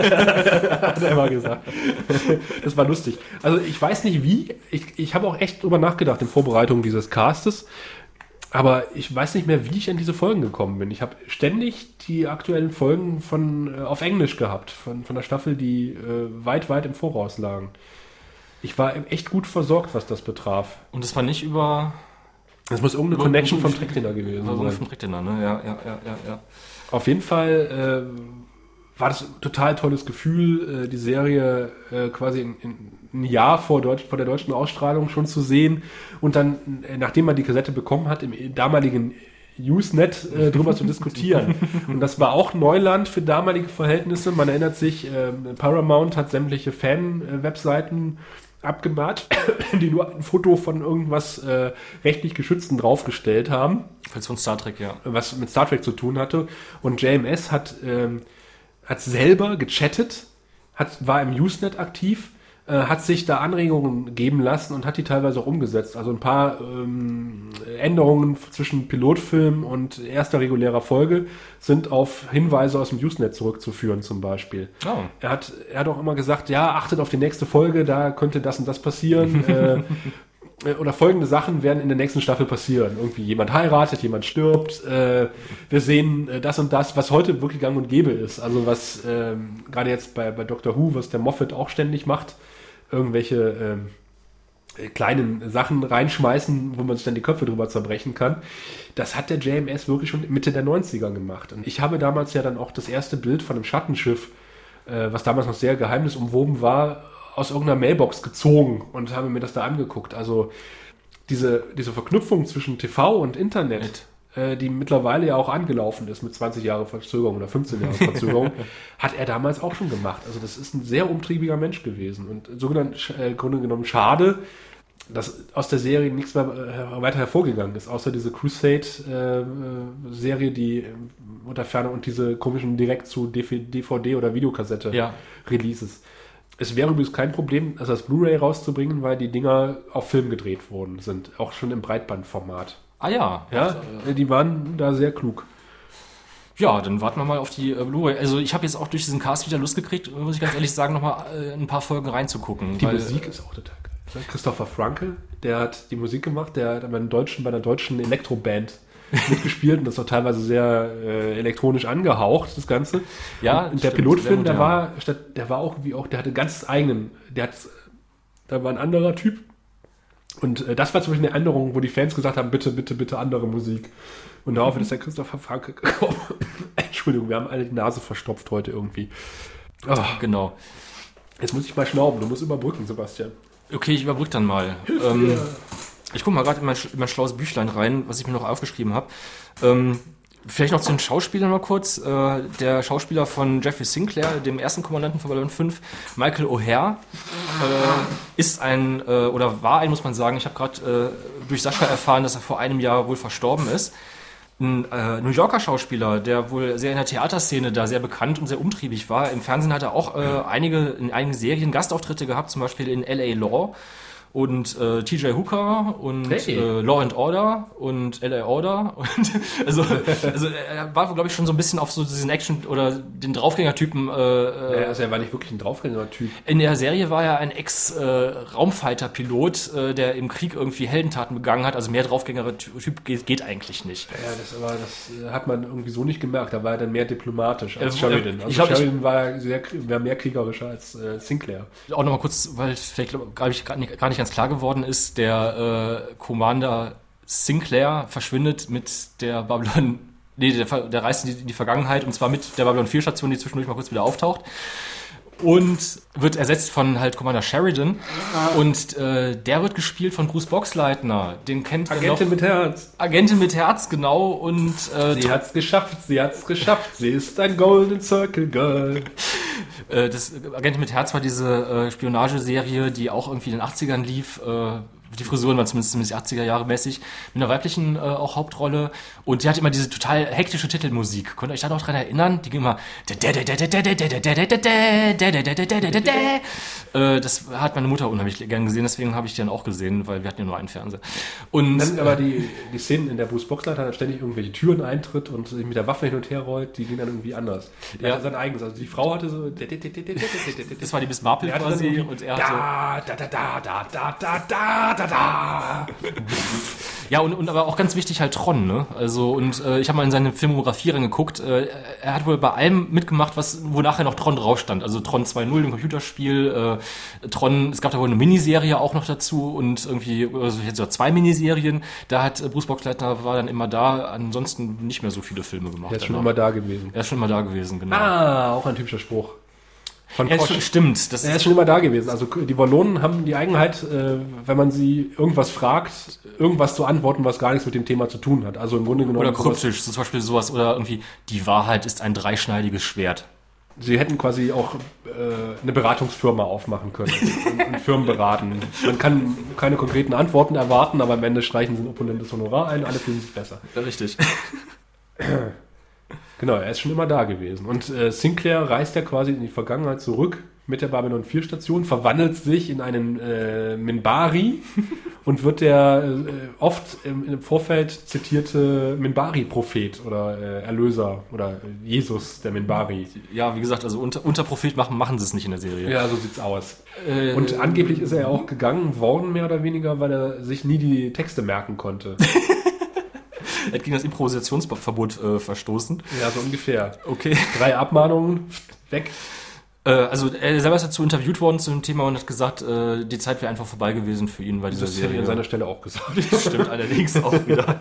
er immer gesagt. Das war lustig. Also ich weiß nicht wie. Ich habe auch echt drüber nachgedacht in Vorbereitung dieses Castes. Aber ich weiß nicht mehr, wie ich an diese Folgen gekommen bin. Ich habe ständig die aktuellen Folgen auf Englisch gehabt. Von der Staffel, die weit im Voraus lagen. Ich war echt gut versorgt, was das betraf. Und es war nicht über Das muss irgendeine Connection vom Trickdinner gewesen sein. Vom Trickdinner, ne? Ja. Auf jeden Fall war das ein total tolles Gefühl, die Serie quasi ein Jahr vor der deutschen Ausstrahlung schon zu sehen und dann, nachdem man die Kassette bekommen hat, im damaligen Usenet drüber zu diskutieren. Und das war auch Neuland für damalige Verhältnisse. Man erinnert sich, Paramount hat sämtliche Fan-Webseiten abgemahnt, die nur ein Foto von irgendwas rechtlich Geschützten draufgestellt haben. Als von Star Trek, ja. Was mit Star Trek zu tun hatte. Und JMS hat selber gechattet, war im Usenet aktiv, hat sich da Anregungen geben lassen und hat die teilweise auch umgesetzt. Also ein paar Änderungen zwischen Pilotfilm und erster regulärer Folge sind auf Hinweise aus dem Usenet zurückzuführen zum Beispiel. Oh. Er hat auch immer gesagt, ja, achtet auf die nächste Folge, da könnte das und das passieren. Oder folgende Sachen werden in der nächsten Staffel passieren. Irgendwie jemand heiratet, jemand stirbt, wir sehen das und das, was heute wirklich gang und gäbe ist. Also was gerade jetzt bei Doctor Who, was der Moffat auch ständig macht, irgendwelche kleinen Sachen reinschmeißen, wo man sich dann die Köpfe drüber zerbrechen kann. Das hat der JMS wirklich schon Mitte der 90er gemacht. Und ich habe damals ja dann auch das erste Bild von einem Schattenschiff, was damals noch sehr geheimnisumwoben war, aus irgendeiner Mailbox gezogen und habe mir das da angeguckt. Also diese Verknüpfung zwischen TV und Internet, die mittlerweile ja auch angelaufen ist mit 20 Jahre Verzögerung oder 15 Jahre Verzögerung, hat er damals auch schon gemacht. Also das ist ein sehr umtriebiger Mensch gewesen und Grunde genommen schade, dass aus der Serie nichts mehr weiter hervorgegangen ist, außer diese Crusade-Serie, die unter Ferner und diese komischen direkt zu DVD oder Videokassette Releases. Es wäre übrigens kein Problem, das als Blu-ray rauszubringen, weil die Dinger auf Film gedreht worden sind, auch schon im Breitbandformat. Ah ja. Die waren da sehr klug. Ja, dann warten wir mal auf die Blu-ray. Also ich habe jetzt auch durch diesen Cast wieder Lust gekriegt, muss ich ganz ehrlich sagen, nochmal ein paar Folgen reinzugucken. Die Musik ist auch total geil. Christopher Franke, der hat die Musik gemacht, der hat bei einer deutschen Elektroband mitgespielt und das war teilweise sehr elektronisch angehaucht, das Ganze. Ja, und der Pilotfilm, der war auch wie auch, der hatte ganz eigenen, da war ein anderer Typ und das war zum Beispiel eine Änderung, wo die Fans gesagt haben, bitte, bitte, bitte andere Musik. Und daraufhin ist der Christopher Franke gekommen. Entschuldigung, wir haben alle die Nase verstopft heute irgendwie. Oh. Genau. Jetzt muss ich mal schnauben, du musst überbrücken, Sebastian. Okay, ich überbrück dann mal. Ich gucke mal gerade in mein schlaues Büchlein rein, was ich mir noch aufgeschrieben habe. Vielleicht noch zu den Schauspielern mal kurz. Der Schauspieler von Jeffrey Sinclair, dem ersten Kommandanten von Babylon 5, Michael O'Hare, ist war muss man sagen. Ich habe gerade durch Sascha erfahren, dass er vor einem Jahr wohl verstorben ist. Ein New Yorker Schauspieler, der wohl sehr in der Theaterszene da sehr bekannt und sehr umtriebig war. Im Fernsehen hat er auch in einigen Serien Gastauftritte gehabt, zum Beispiel in L.A. Law und TJ Hooker und Law and Order und L.A. Order. Und also er war, glaube ich, schon so ein bisschen auf so diesen Action- oder den Draufgänger-Typen. Also er war nicht wirklich ein Draufgänger-Typ. In der Serie war er ein Ex-Raumfighter-Pilot, der im Krieg irgendwie Heldentaten begangen hat. Also mehr Draufgänger-Typ geht eigentlich nicht. Ja, das hat man irgendwie so nicht gemerkt. Da war er dann mehr diplomatisch als Sheridan. Also Sheridan war mehr kriegerischer als Sinclair. Auch nochmal kurz, weil vielleicht gar nicht ganz klar geworden ist, der Commander Sinclair verschwindet mit der Babylon, der reist in die Vergangenheit und zwar mit der Babylon 4 Station, die zwischendurch mal kurz wieder auftaucht und wird ersetzt von halt Commander Sheridan und der wird gespielt von Bruce Boxleitner, den kennt ihr noch. Agentin mit Herz, genau, und sie hat's geschafft, sie ist ein Golden Circle Girl. Das Agentin mit Herz war diese Spionageserie, die auch irgendwie in den 80ern lief. Die Frisuren waren zumindest 80er Jahre mäßig, mit einer weiblichen auch Hauptrolle. Und die hat immer diese total hektische Titelmusik. Könnt ihr euch da noch dran erinnern? Die ging immer. Das hat meine Mutter unheimlich gern gesehen, deswegen habe ich die dann auch gesehen, weil wir hatten ja nur einen Fernseher. Und dann aber die Szenen, in der Bruce Boxleitner dann ständig irgendwelche Türen eintritt und sich mit der Waffe hin und her rollt, die gingen dann irgendwie anders. Der hatte sein eigenes. Also die Frau hatte so. Das war die Miss Marple quasi. Und er hatte. Ja, und aber auch ganz wichtig halt Tron, ne? Also, und ich habe mal in seine Filmografie reingeguckt, er hat wohl bei allem mitgemacht, wo nachher noch Tron drauf stand. Also Tron 2.0, dem Computerspiel, Tron, es gab da wohl eine Miniserie auch noch dazu und irgendwie, also jetzt sogar 2 Miniserien. Da hat Bruce Boxleitner war dann immer da, ansonsten nicht mehr so viele Filme gemacht. Er ist schon immer da gewesen. Er ist schon immer da gewesen, genau. Ah, auch ein typischer Spruch. Stimmt. Er ist schon immer da gewesen. Also die Wallonen haben die Eigenheit, wenn man sie irgendwas fragt, irgendwas zu antworten, was gar nichts mit dem Thema zu tun hat. Also im Grunde genommen... Oder kryptisch, so zum Beispiel sowas, oder irgendwie, die Wahrheit ist ein dreischneidiges Schwert. Sie hätten quasi auch eine Beratungsfirma aufmachen können und Firmen beraten. Man kann keine konkreten Antworten erwarten, aber am Ende streichen sie ein opulentes Honorar ein, alle fühlen sich besser. Ja, richtig. Genau, er ist schon immer da gewesen. Und Sinclair reist ja quasi in die Vergangenheit zurück mit der Babylon 4 Station, verwandelt sich in einen Minbari und wird der oft im Vorfeld zitierte Minbari-Prophet oder Erlöser oder Jesus der Minbari. Ja, wie gesagt, also unter Prophet machen sie es nicht in der Serie. Ja, so sieht's aus. Und angeblich ist er ja auch gegangen worden, mehr oder weniger, weil er sich nie die Texte merken konnte. Er hat gegen das Improvisationsverbot verstoßen. Ja, so ungefähr. Okay. 3 Abmahnungen, weg. Also er selber ist dazu interviewt worden zu dem Thema und hat gesagt, die Zeit wäre einfach vorbei gewesen für ihn, weil diese das Serie... hätte ich an seiner Stelle auch gesagt. Das stimmt allerdings auch wieder.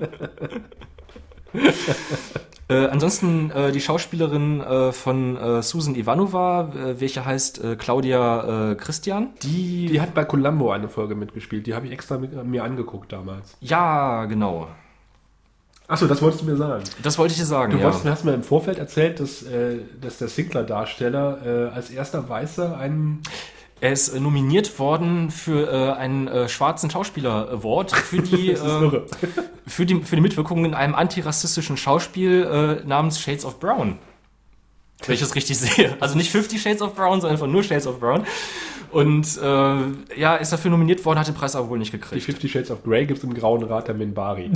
Ansonsten die Schauspielerin von Susan Ivanova, welche heißt Claudia Christian. Die hat bei Columbo eine Folge mitgespielt. Die habe ich extra mir angeguckt damals. Ja, genau. Achso, das wolltest du mir sagen. Das wollte ich dir sagen, Du hast mir im Vorfeld erzählt, dass der Sinclair-Darsteller als erster Weißer einen... Er ist nominiert worden für einen schwarzen Schauspieler-Award für die, für die Mitwirkung in einem antirassistischen Schauspiel namens Shades of Brown. Wenn ich das richtig sehe. Also nicht 50 Shades of Brown, sondern einfach nur Shades of Brown. Und ist dafür nominiert worden, hat den Preis aber wohl nicht gekriegt. Die 50 Shades of Grey gibt es im Grauen Rat der Minbari.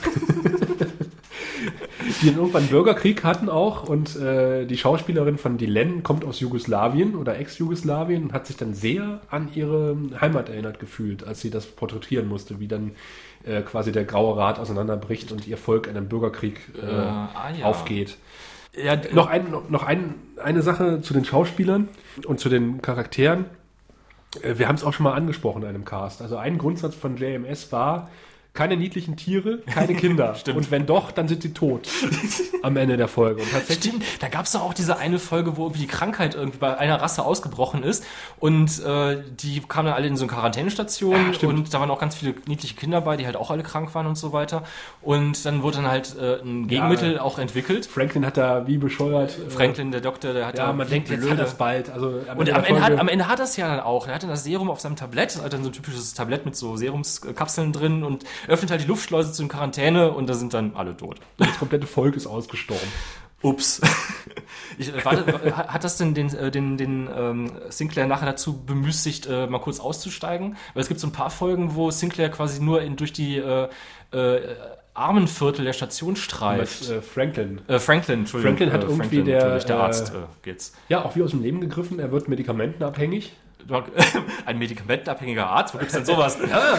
Die dann irgendwann einen Bürgerkrieg hatten auch und die Schauspielerin von Delenn kommt aus Jugoslawien oder Ex-Jugoslawien und hat sich dann sehr an ihre Heimat erinnert gefühlt, als sie das porträtieren musste, wie dann quasi der Graue Rat auseinanderbricht und ihr Volk in einem Bürgerkrieg aufgeht. Ja, noch eine Sache zu den Schauspielern und zu den Charakteren. Wir haben es auch schon mal angesprochen in einem Cast. Also ein Grundsatz von JMS war, keine niedlichen Tiere, keine Kinder. Und wenn doch, dann sind sie tot. Am Ende der Folge. Und tatsächlich, stimmt, da gab es doch auch diese eine Folge, wo irgendwie die Krankheit irgendwie bei einer Rasse ausgebrochen ist. Und die kamen dann alle in so eine Quarantänestation. Ja, und da waren auch ganz viele niedliche Kinder bei, die halt auch alle krank waren und so weiter. Und dann wurde dann halt ein Gegenmittel auch entwickelt. Franklin hat da wie bescheuert... Franklin, der Doktor, der hat da... Ja, man denkt, jetzt hat er es bald. Also, und am Ende hat er es ja dann auch. Er hatte das Serum auf seinem Tablett, hat dann so ein typisches Tablett mit so Serumskapseln drin und öffnet halt die Luftschleuse zur Quarantäne und da sind dann alle tot. Das komplette Volk ist ausgestorben. Ups. Hat das denn den Sinclair nachher dazu bemüßigt, mal kurz auszusteigen? Weil es gibt so ein paar Folgen, wo Sinclair quasi nur durch die Armenviertel der Station streift. Franklin. Franklin hat irgendwie der Arzt geht's. Ja, auch wie aus dem Leben gegriffen. Er wird medikamentenabhängig. Ein medikamentenabhängiger Arzt? Wo gibt's denn sowas?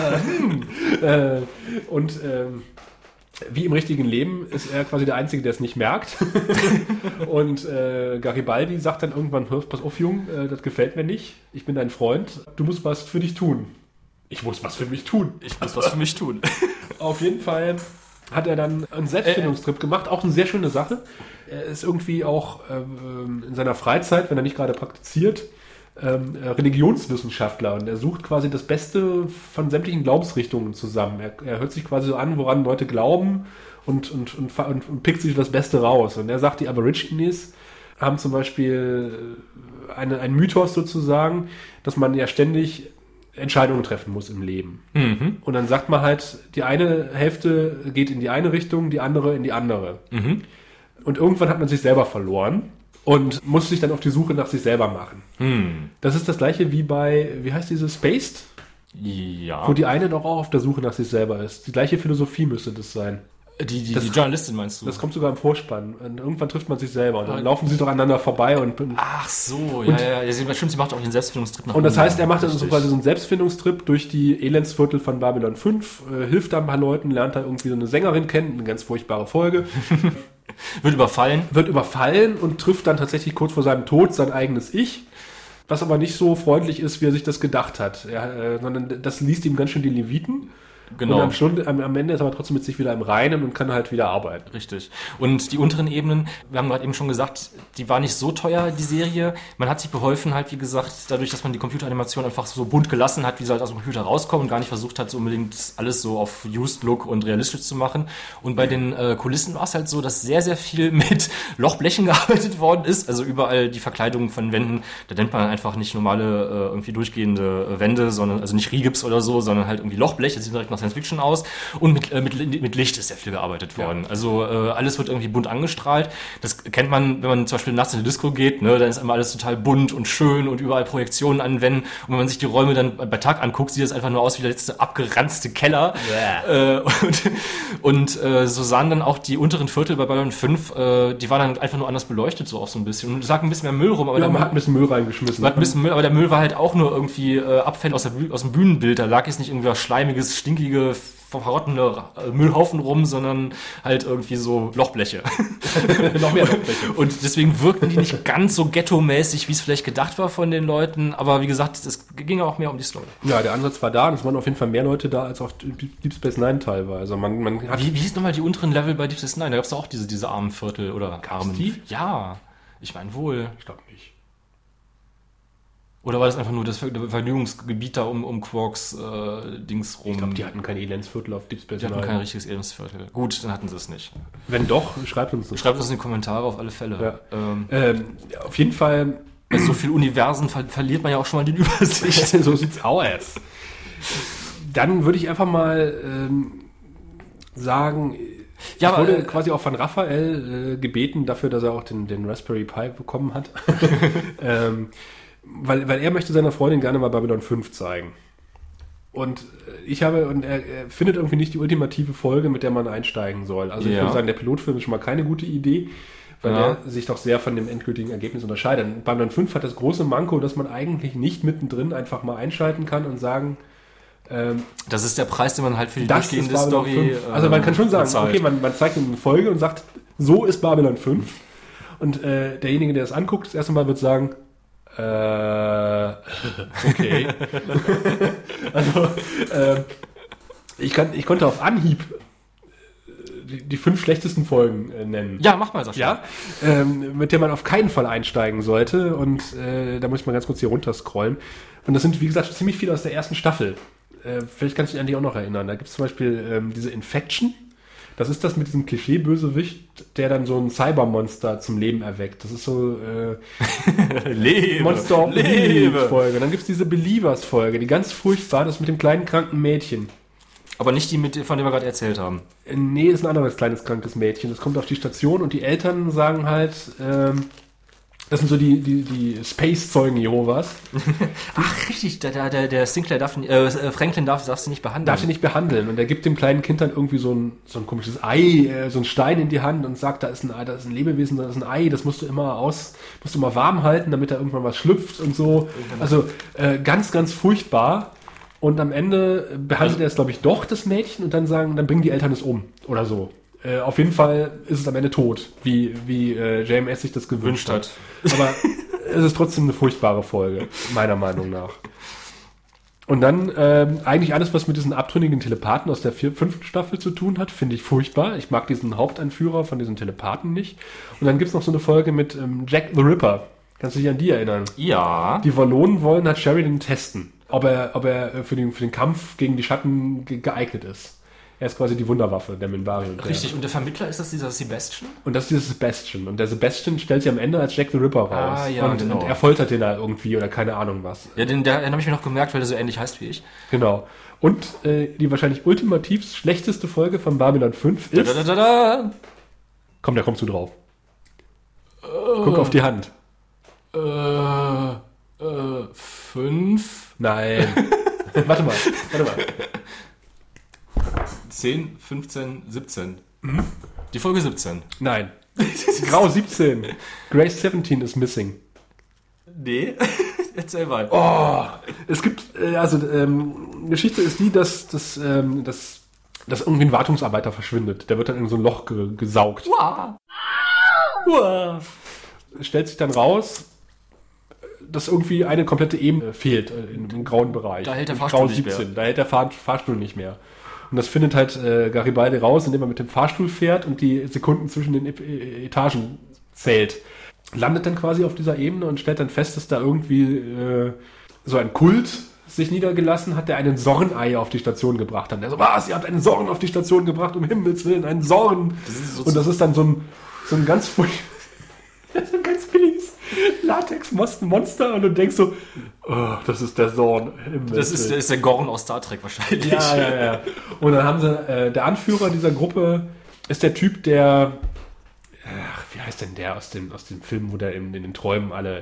Wie im richtigen Leben ist er quasi der Einzige, der es nicht merkt. Und Garibaldi sagt dann irgendwann, pass auf, Jung, das gefällt mir nicht. Ich bin dein Freund. Du musst was für dich tun. Ich muss was für mich tun. Auf jeden Fall hat er dann einen Selbstfindungstrip gemacht. Auch eine sehr schöne Sache. Er ist irgendwie auch in seiner Freizeit, wenn er nicht gerade praktiziert, Religionswissenschaftler und er sucht quasi das Beste von sämtlichen Glaubensrichtungen zusammen. Er hört sich quasi so an, woran Leute glauben und pickt sich das Beste raus. Und er sagt, die Aborigines haben zum Beispiel einen Mythos sozusagen, dass man ja ständig Entscheidungen treffen muss im Leben. Mhm. Und dann sagt man halt, die eine Hälfte geht in die eine Richtung, die andere in die andere. Mhm. Und irgendwann hat man sich selber verloren. Und muss sich dann auf die Suche nach sich selber machen. Hm. Das ist das gleiche wie bei, wie heißt diese, Spaced? Ja. Wo die eine doch auch auf der Suche nach sich selber ist. Die gleiche Philosophie müsste das sein. Die Journalistin meinst du? Das kommt sogar im Vorspann. Und irgendwann trifft man sich selber. Und dann laufen sie doch aneinander vorbei. Ach so, ja. Stimmt, sie macht auch den Selbstfindungstrip nach Und das heißt, er macht also quasi so einen Selbstfindungstrip durch die Elendsviertel von Babylon 5, hilft da ein paar Leuten, lernt da irgendwie so eine Sängerin kennen, eine ganz furchtbare Folge. Wird überfallen und trifft dann tatsächlich kurz vor seinem Tod sein eigenes Ich. Was aber nicht so freundlich ist, wie er sich das gedacht hat. Sondern das liest ihm ganz schön die Leviten. Genau. Und am Ende ist er aber trotzdem mit sich wieder im Reinen und kann halt wieder arbeiten. Richtig. Und die unteren Ebenen, wir haben gerade eben schon gesagt, die war nicht so teuer, die Serie. Man hat sich beholfen halt, wie gesagt, dadurch, dass man die Computeranimation einfach so bunt gelassen hat, wie sie halt aus dem Computer rauskommen und gar nicht versucht hat, so unbedingt alles so auf Used Look und realistisch zu machen. Und bei den Kulissen war es halt so, dass sehr, sehr viel mit Lochblechen gearbeitet worden ist. Also überall die Verkleidungen von Wänden, da nennt man einfach nicht normale, irgendwie durchgehende Wände, sondern, also nicht Rigips oder so, sondern halt irgendwie Lochblech. Das sieht direkt nach Science Fiction aus. Und mit Licht ist sehr viel gearbeitet worden. Ja. Also alles wird irgendwie bunt angestrahlt. Das kennt man, wenn man zum Beispiel nachts in die Disco geht, ne, dann ist immer alles total bunt und schön und überall Projektionen an Wänden. Und wenn man sich die Räume dann bei Tag anguckt, sieht das einfach nur aus wie der letzte abgeranzte Keller. Yeah. So sahen dann auch die unteren Viertel bei Babylon 5, die waren dann einfach nur anders beleuchtet, so auch so ein bisschen. Und es lag ein bisschen mehr Müll rum. Aber man hat ein bisschen Müll reingeschmissen. Aber der Müll war halt auch nur irgendwie Abfälle aus dem Bühnenbild. Da lag jetzt nicht irgendwie was Schleimiges, stinkige, verrottende Müllhaufen rum, sondern halt irgendwie so Lochbleche. Noch mehr Lochbleche. Und deswegen wirkten die nicht ganz so ghetto-mäßig, wie es vielleicht gedacht war von den Leuten. Aber wie gesagt, es ging auch mehr um die Story. Ja, der Ansatz war da und es waren auf jeden Fall mehr Leute da als auf Deep Space Nine teilweise. Man hat wie hieß nochmal die unteren Level bei Deep Space Nine? Da gab es auch diese armen Viertel oder armen. Die? Ja, ich meine wohl. Ich glaube nicht. Oder war das einfach nur das Vergnügungsgebiet da um Quarks Dings rum? Ich glaube, die hatten kein Elendsviertel auf Deep Space Nine. Die hatten kein richtiges Elendsviertel. Gut, dann hatten sie es nicht. Wenn doch, schreibt uns das. Schreibt uns in die Kommentare auf alle Fälle. Ja. Auf jeden Fall. Bei so viel Universen verliert man ja auch schon mal die Übersicht. So sieht's aus. Dann würde ich einfach mal sagen, ich wurde quasi auch von Raphael gebeten dafür, dass er auch den Raspberry Pi bekommen hat. Weil er möchte seiner Freundin gerne mal Babylon 5 zeigen. Und er findet irgendwie nicht die ultimative Folge, mit der man einsteigen soll. Also ich würde sagen, der Pilotfilm ist schon mal keine gute Idee, weil er sich doch sehr von dem endgültigen Ergebnis unterscheidet. Babylon 5 hat das große Manko, dass man eigentlich nicht mittendrin einfach mal einschalten kann und sagen, das ist der Preis, den man halt für die durchgehende Story also man kann schon sagen, okay, man zeigt ihm eine Folge und sagt, so ist Babylon 5. Und derjenige, der das anguckt, das erste Mal wird sagen, okay. Also, ich konnte auf Anhieb die 5 schlechtesten Folgen nennen. Ja, mach mal, Sascha. Ja, mit der man auf keinen Fall einsteigen sollte. Und da muss ich mal ganz kurz hier runterscrollen. Und das sind, wie gesagt, ziemlich viele aus der ersten Staffel. Vielleicht kannst du dich an die auch noch erinnern. Da gibt es zum Beispiel diese Infection. Das ist das mit diesem Klischee-Bösewicht, der dann so ein Cybermonster zum Leben erweckt. Das ist so Monster of the Week-Folge. Dann gibt es diese Believers-Folge, die ganz furchtbar, das mit dem kleinen kranken Mädchen. Aber nicht die, von der wir gerade erzählt haben. Nee, ist ein anderes kleines krankes Mädchen. Das kommt auf die Station und die Eltern sagen halt, das sind so die Space-Zeugen Jehovas. Ach, richtig, der Sinclair Franklin darf sie nicht behandeln. Darf sie nicht behandeln. Und er gibt dem kleinen Kind dann irgendwie so ein komisches Ei, so einen Stein in die Hand und sagt, da ist ein Lebewesen, da ist ein Ei, das musst du immer warm halten, damit da irgendwann was schlüpft und so. Also ganz, ganz furchtbar. Und am Ende behandelt er es, glaube ich, doch, das Mädchen, und dann bringen die Eltern es um oder so. Auf jeden Fall ist es am Ende tot, wie JMS sich das gewünscht hat. Aber es ist trotzdem eine furchtbare Folge, meiner Meinung nach. Und dann eigentlich alles, was mit diesen abtrünnigen Telepathen aus der 5. Staffel zu tun hat, finde ich furchtbar. Ich mag diesen Hauptanführer von diesen Telepathen nicht. Und dann gibt es noch so eine Folge mit Jack the Ripper. Kannst du dich an die erinnern? Ja. Die Wallonen wollen halt Sheridan testen, ob er für den Kampf gegen die Schatten geeignet ist. Er ist quasi die Wunderwaffe, der Minbari. Richtig, und der Vermittler ist das dieser Sebastian? Und das ist dieser Sebastian. Und der Sebastian stellt sich am Ende als Jack the Ripper raus. Ah, ja, und er foltert den da irgendwie oder keine Ahnung was. Ja, den habe ich mir noch gemerkt, weil der so ähnlich heißt wie ich. Genau. Und die wahrscheinlich ultimativ schlechteste Folge von Babylon 5 ist... Komm, da kommst du drauf. Guck auf die Hand. 5? Nein. Warte mal. 10, 15, 17. Die Folge 17. Nein. Grau 17. Grace 17 is missing. Nee, erzähl mal. Oh, es gibt, Geschichte ist die, dass irgendwie ein Wartungsarbeiter verschwindet. Der wird dann in so ein Loch gesaugt. Uah. Uah. Stellt sich dann raus, dass irgendwie eine komplette Ebene fehlt im grauen Bereich. Da hält der Fahrstuhl nicht mehr. Da hält der Fahrstuhl nicht mehr. Und das findet halt Garibaldi raus, indem er mit dem Fahrstuhl fährt und die Sekunden zwischen den Etagen zählt. Landet dann quasi auf dieser Ebene und stellt dann fest, dass da irgendwie so ein Kult sich niedergelassen hat, der einen Sornei auf die Station gebracht hat. Der so, was, ihr habt einen Sorn auf die Station gebracht, um Himmels Willen, einen Sorn. Und das ist dann so ein ganz billiges Latex-Monster und du denkst so, oh, das ist der Sorn. Das ist der Gorn aus Star Trek wahrscheinlich. Ja. Und dann haben sie, der Anführer dieser Gruppe ist der Typ, der, wie heißt denn der aus dem Film, wo der in den Träumen alle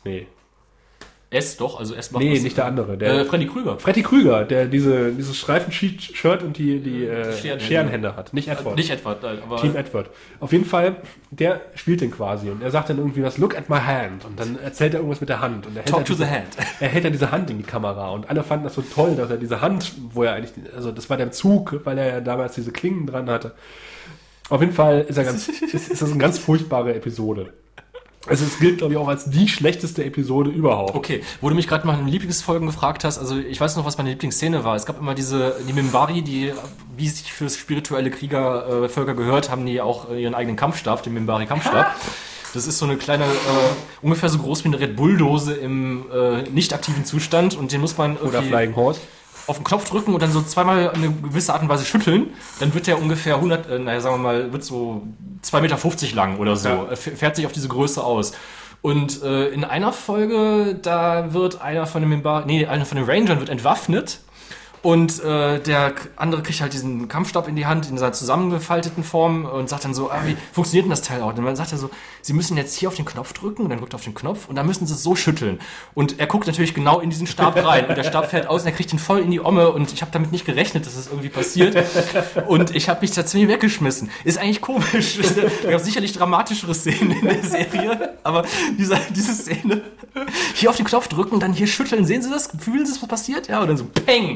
S doch, also S macht nicht der andere. Freddy Krüger. Freddy Krüger, der dieses Streifen-Shirt und die Scherenhände hat. Nicht Edward. Nicht Edward, aber Team Edward. Auf jeden Fall, der spielt den quasi und er sagt dann irgendwie was, look at my hand. Und dann erzählt er irgendwas mit der Hand. Und Talk to the hand. Er hält dann diese Hand in die Kamera und alle fanden das so toll, dass er diese Hand, das war der Zug, weil er ja damals diese Klingen dran hatte. Auf jeden Fall ist das eine ganz furchtbare Episode. Also es gilt, glaube ich, auch als die schlechteste Episode überhaupt. Okay, wo du mich gerade nach den Lieblingsfolgen gefragt hast, also ich weiß noch, was meine Lieblingsszene war. Es gab immer die Minbari, die, wie sich für spirituelle Kriegervölker gehört, haben die auch ihren eigenen Kampfstab, den Minbari-Kampfstab. Das ist so eine kleine, ungefähr so groß wie eine Red Bull-Dose im nicht aktiven Zustand und den muss man irgendwie... Oder Flying Horse. Auf den Knopf drücken und dann so zweimal eine gewisse Art und Weise schütteln, dann wird der ungefähr wird so 2,50 Meter lang oder so. Ja. Fährt sich auf diese Größe aus. Und in einer Folge, da wird einer von den Rangern wird entwaffnet und der andere kriegt halt diesen Kampfstab in die Hand in seiner zusammengefalteten Form und sagt dann so, wie funktioniert denn das Teil auch? Und dann sagt er so, Sie müssen jetzt hier auf den Knopf drücken und dann drückt er auf den Knopf und dann müssen Sie es so schütteln. Und er guckt natürlich genau in diesen Stab rein und der Stab fährt aus und er kriegt ihn voll in die Omme und ich habe damit nicht gerechnet, dass das irgendwie passiert und ich habe mich da ziemlich weggeschmissen. Ist eigentlich komisch. Es gab sicherlich dramatischere Szenen in der Serie, aber diese Szene, hier auf den Knopf drücken, dann hier schütteln, sehen Sie das? Fühlen Sie, was passiert? Ja, und dann so Peng!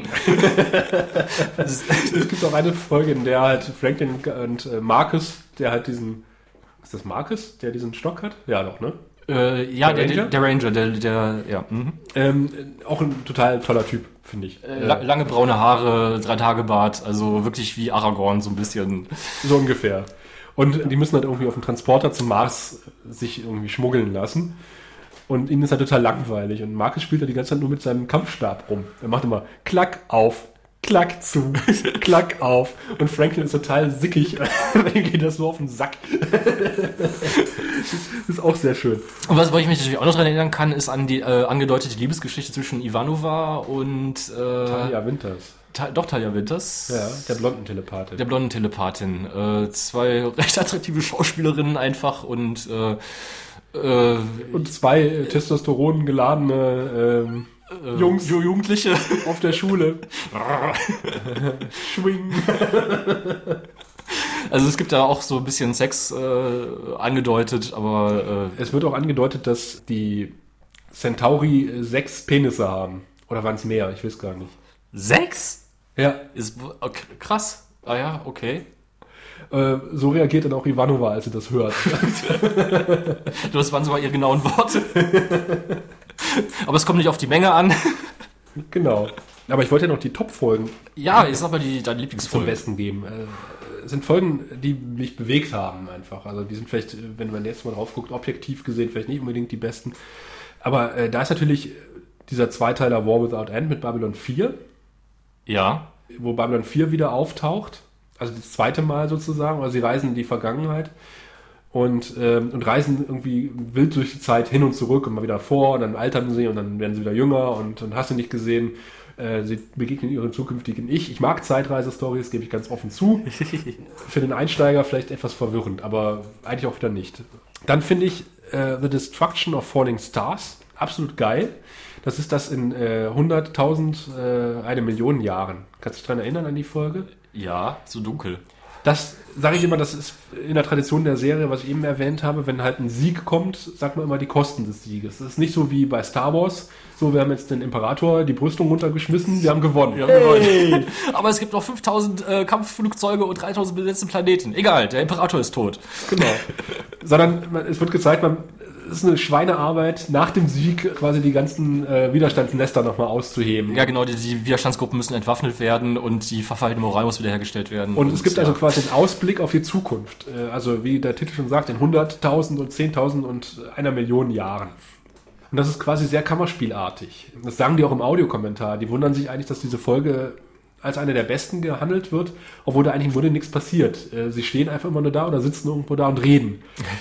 Es gibt auch eine Folge, in der halt Franklin und Marcus, der halt ist das Marcus, der diesen Stock hat? Ja, doch, ne? Der Ranger, ja. Auch ein total toller Typ, finde ich. Lange braune Haare, 3-Tage-Bart, also wirklich wie Aragorn, so ein bisschen. So ungefähr. Und die müssen halt irgendwie auf dem Transporter zum Mars sich irgendwie schmuggeln lassen. Und ihnen ist halt total langweilig. Und Marcus spielt da die ganze Zeit nur mit seinem Kampfstab rum. Er macht immer Klack auf, Klack zu, Klack auf. Und Franklin ist total sickig. Dann geht das so auf den Sack. Das ist auch sehr schön. Und wo ich mich natürlich auch noch daran erinnern kann, ist an die angedeutete Liebesgeschichte zwischen Ivanova und Talia Winters. Talia Winters. Ja, der blonden Telepathin. Der blonden Telepathin. 2 recht attraktive Schauspielerinnen einfach und 2 Testosteron geladene Jugendliche auf der Schule. Schwing. Also es gibt da auch so ein bisschen Sex angedeutet, aber... Es wird auch angedeutet, dass die Centauri 6 Penisse haben. Oder waren es mehr? Ich weiß gar nicht. 6? Ja. Ist okay, krass. Ah ja, okay. So reagiert dann auch Ivanova, als sie das hört. Das waren sogar ihre genauen Worte. Aber es kommt nicht auf die Menge an. Genau. Aber ich wollte ja noch die Top-Folgen. Ja, ist aber deine Lieblingsfolge. Zum Besten geben. Es sind Folgen, die mich bewegt haben einfach. Also die sind vielleicht, wenn man jetzt mal drauf guckt, objektiv gesehen vielleicht nicht unbedingt die besten. Aber da ist natürlich dieser Zweiteiler War Without End mit Babylon 4. Ja. Wo Babylon 4 wieder auftaucht. Also das zweite Mal sozusagen. Also sie reisen in die Vergangenheit. Und reisen irgendwie wild durch die Zeit hin und zurück und mal wieder vor und dann altern sie und dann werden sie wieder jünger und hast du nicht gesehen, sie begegnen ihrem zukünftigen Ich. Ich mag Zeitreise-Stories, gebe ich ganz offen zu. Für den Einsteiger vielleicht etwas verwirrend, aber eigentlich auch wieder nicht. Dann finde ich The Destruction of Falling Stars absolut geil. Das ist das in 100.000, 1 Million Jahren. Kannst du dich daran erinnern an die Folge? Ja, so dunkel. Das sage ich immer, das ist in der Tradition der Serie, was ich eben erwähnt habe, wenn halt ein Sieg kommt, sagt man immer die Kosten des Sieges. Das ist nicht so wie bei Star Wars, so wir haben jetzt den Imperator die Brüstung runtergeschmissen, wir haben gewonnen. Aber es gibt noch 5000 Kampfflugzeuge und 3000 besetzte Planeten. Egal, der Imperator ist tot. Genau. Sondern es wird gezeigt, es ist eine Schweinearbeit, nach dem Sieg quasi die ganzen Widerstandsnester nochmal auszuheben. Ja, genau, die Widerstandsgruppen müssen entwaffnet werden und die verfallene Moral muss wiederhergestellt werden. Und es gibt also quasi einen Ausblick auf die Zukunft. Also wie der Titel schon sagt, in 100.000 und 10.000 und 1 Million Jahren. Und das ist quasi sehr kammerspielartig. Das sagen die auch im Audiokommentar. Die wundern sich eigentlich, dass diese Folge als eine der besten gehandelt wird, obwohl da eigentlich im Grunde nichts passiert. Sie stehen einfach immer nur da oder sitzen irgendwo da und reden.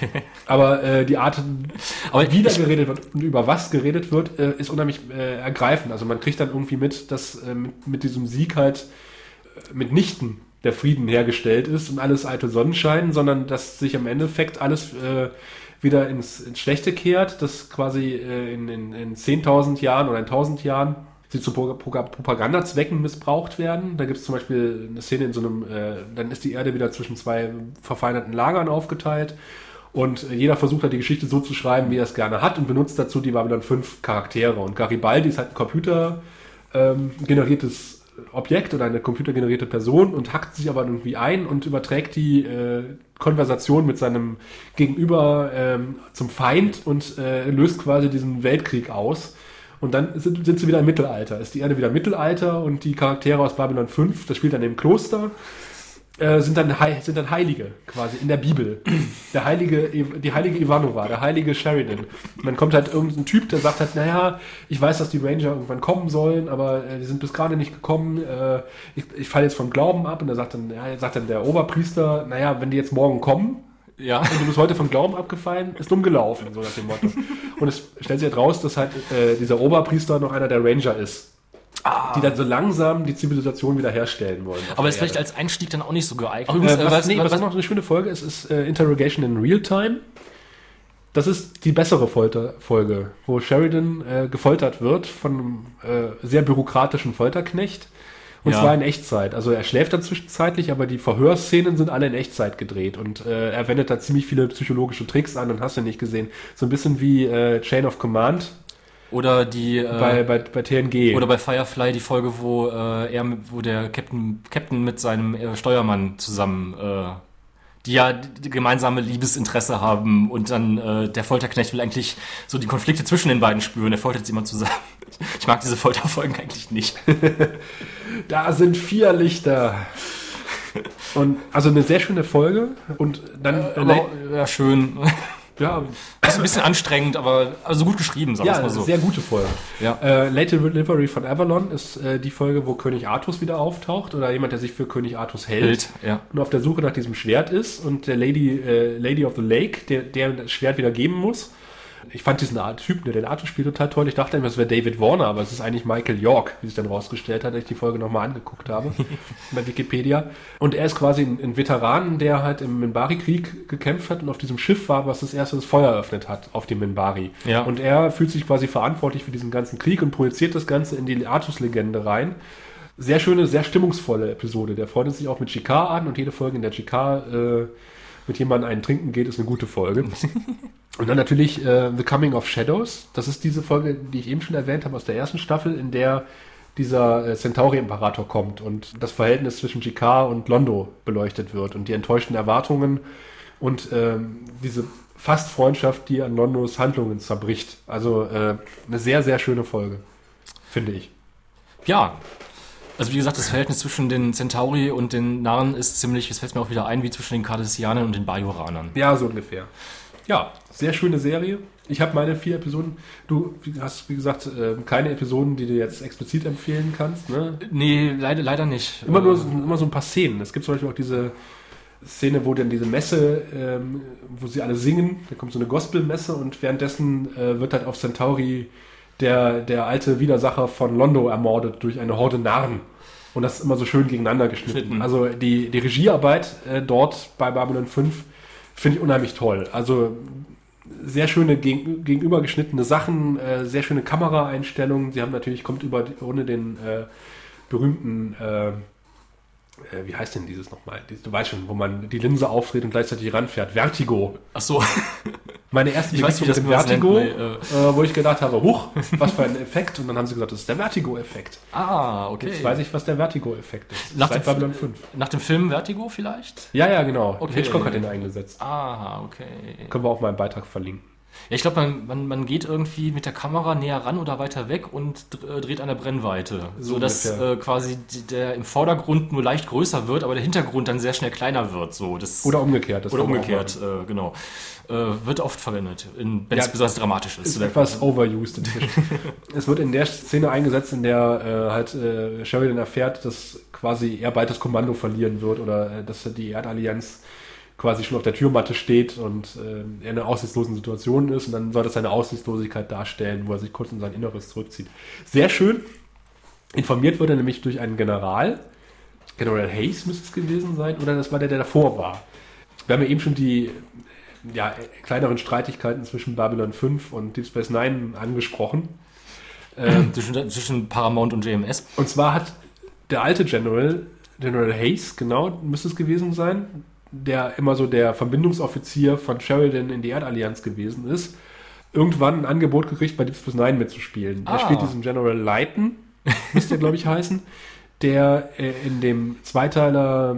Aber die Art, wie da geredet wird und über was geredet wird, ist unheimlich ergreifend. Also man kriegt dann irgendwie mit, dass mit diesem Sieg halt mitnichten der Frieden hergestellt ist und alles eitel Sonnenschein, sondern dass sich im Endeffekt alles wieder ins Schlechte kehrt, dass quasi in 10.000 Jahren oder in 1.000 Jahren sie zu Propagandazwecken missbraucht werden. Da gibt es zum Beispiel eine Szene in so einem, dann ist die Erde wieder zwischen zwei verfeinerten Lagern aufgeteilt und jeder versucht halt die Geschichte so zu schreiben, wie er es gerne hat und benutzt dazu die Babylon 5 Charaktere. Und Garibaldi ist halt ein computergeneriertes Objekt oder eine computergenerierte Person und hackt sich aber irgendwie ein und überträgt die Konversation mit seinem Gegenüber zum Feind und löst quasi diesen Weltkrieg aus. Und dann sind sie wieder im Mittelalter. Ist die Erde wieder Mittelalter und die Charaktere aus Babylon 5, das spielt dann im Kloster, sind dann Heilige quasi in der Bibel. Die heilige Ivanova, der heilige Sheridan. Und dann kommt halt irgendein Typ, der sagt halt, naja, ich weiß, dass die Ranger irgendwann kommen sollen, aber die sind bis gerade nicht gekommen. Ich falle jetzt vom Glauben ab. Und da sagt dann der Oberpriester, naja, wenn die jetzt morgen kommen, ja, und du bist heute vom Glauben abgefallen, ist dumm gelaufen, so nach dem Motto. Und es stellt sich halt raus, dass halt dieser Oberpriester noch einer der Ranger ist. Die dann so langsam die Zivilisation wiederherstellen wollen. Aber ist vielleicht als Einstieg dann auch nicht so geeignet. Was noch eine schöne Folge ist Interrogation in Real Time. Das ist die bessere Folge, wo Sheridan gefoltert wird von einem sehr bürokratischen Folterknecht. Und zwar in Echtzeit. Also er schläft dann zwischenzeitlich, aber die Verhörszenen sind alle in Echtzeit gedreht. Und er wendet da ziemlich viele psychologische Tricks an und hast du nicht gesehen. So ein bisschen wie Chain of Command. Oder die bei TNG. Oder bei Firefly die Folge, wo der Captain mit seinem Steuermann zusammen die ja gemeinsame Liebesinteresse haben und dann der Folterknecht will eigentlich so die Konflikte zwischen den beiden spüren. Er foltert sie immer zusammen. Ich mag diese Folterfolgen eigentlich nicht. Da sind 4 Lichter. Und also eine sehr schöne Folge und dann ja, schön. Ja, ist ein bisschen anstrengend, aber also gut geschrieben, sagen wir mal so. Ja, sehr gute Folge. Ja. Late Delivery von Avalon ist die Folge, wo König Artus wieder auftaucht oder jemand, der sich für König Artus hält ja. Und auf der Suche nach diesem Schwert ist und der Lady of the Lake, der das Schwert wieder geben muss. Ich fand diesen Typen, der den Artus spielt, total toll. Ich dachte immer, es wäre David Warner, aber es ist eigentlich Michael York, wie sich dann rausgestellt hat, als ich die Folge nochmal angeguckt habe bei Wikipedia. Und er ist quasi ein Veteran, der halt im Minbari-Krieg gekämpft hat und auf diesem Schiff war, was das erste das Feuer eröffnet hat auf dem Minbari. Ja. Und er fühlt sich quasi verantwortlich für diesen ganzen Krieg und projiziert das Ganze in die Artus-Legende rein. Sehr schöne, sehr stimmungsvolle Episode. Der freundet sich auch mit G'Kar an und jede Folge, in der G'Kar mit jemandem einen trinken geht, ist eine gute Folge. Und dann natürlich The Coming of Shadows. Das ist diese Folge, die ich eben schon erwähnt habe aus der ersten Staffel, in der dieser Centauri-Imperator kommt und das Verhältnis zwischen G'Kar und Londo beleuchtet wird und die enttäuschten Erwartungen und diese fast Freundschaft, die an Londos Handlungen zerbricht. Also eine sehr, sehr schöne Folge, finde ich. Ja, also wie gesagt, das Verhältnis zwischen den Centauri und den Narren ist ziemlich, es fällt mir auch wieder ein, wie zwischen den Cardassianern und den Bajoranern. Ja, so ungefähr. Ja, sehr schöne Serie. Ich habe meine 4 Episoden. Du hast, wie gesagt, keine Episoden, die du jetzt explizit empfehlen kannst, ne? Nee, leider nicht. Immer so ein paar Szenen. Es gibt zum Beispiel auch diese Szene, wo dann diese Messe, wo sie alle singen, da kommt so eine Gospelmesse und währenddessen wird halt auf Centauri der alte Widersacher von Londo ermordet durch eine Horde Narren. Und das ist immer so schön gegeneinander geschnitten. Also die Regiearbeit dort bei Babylon 5 finde ich unheimlich toll. Also sehr schöne gegenüber geschnittene Sachen, sehr schöne Kameraeinstellungen. Sie haben natürlich, kommt ohne den berühmten wie heißt denn dieses nochmal? Du weißt schon, wo man die Linse aufdreht und gleichzeitig ranfährt. Vertigo. Ach so. Meine erste Begegnung mit dem Vertigo, wo ich gedacht habe, huch, was für ein Effekt. Und dann haben sie gesagt, das ist der Vertigo-Effekt. Ah, okay. Jetzt weiß ich, was der Vertigo-Effekt ist. Seit Babylon 5. Nach dem Film Vertigo vielleicht? Ja, genau. Okay. Hitchcock hat den eingesetzt. Ah, okay. Können wir auch mal einen Beitrag verlinken. Ja, ich glaube, man geht irgendwie mit der Kamera näher ran oder weiter weg und dreht an der Brennweite. So dass quasi der im Vordergrund nur leicht größer wird, aber der Hintergrund dann sehr schnell kleiner wird. So, oder umgekehrt. Genau. Wird oft verwendet, wenn es besonders dramatisch ist. Ist etwas overused inzwischen. Es wird in der Szene eingesetzt, in der Sheridan erfährt, dass quasi er bald das Kommando verlieren wird oder dass die Erdallianz quasi schon auf der Türmatte steht und er in einer aussichtslosen Situation ist und dann soll das seine Aussichtslosigkeit darstellen, wo er sich kurz in sein Inneres zurückzieht. Sehr schön. Informiert wird er nämlich durch einen General Hayes müsste es gewesen sein, oder das war der davor war. Wir haben ja eben schon die kleineren Streitigkeiten zwischen Babylon 5 und Deep Space Nine angesprochen. Zwischen Paramount und JMS. Und zwar hat der alte General Hayes, genau, müsste es gewesen sein, der immer so der Verbindungsoffizier von Sheridan in die Erdallianz gewesen ist, irgendwann ein Angebot gekriegt, bei Deep Space Nine mitzuspielen. Er spielt diesen General Leighton, müsste er, glaube ich, heißen, der in dem Zweiteiler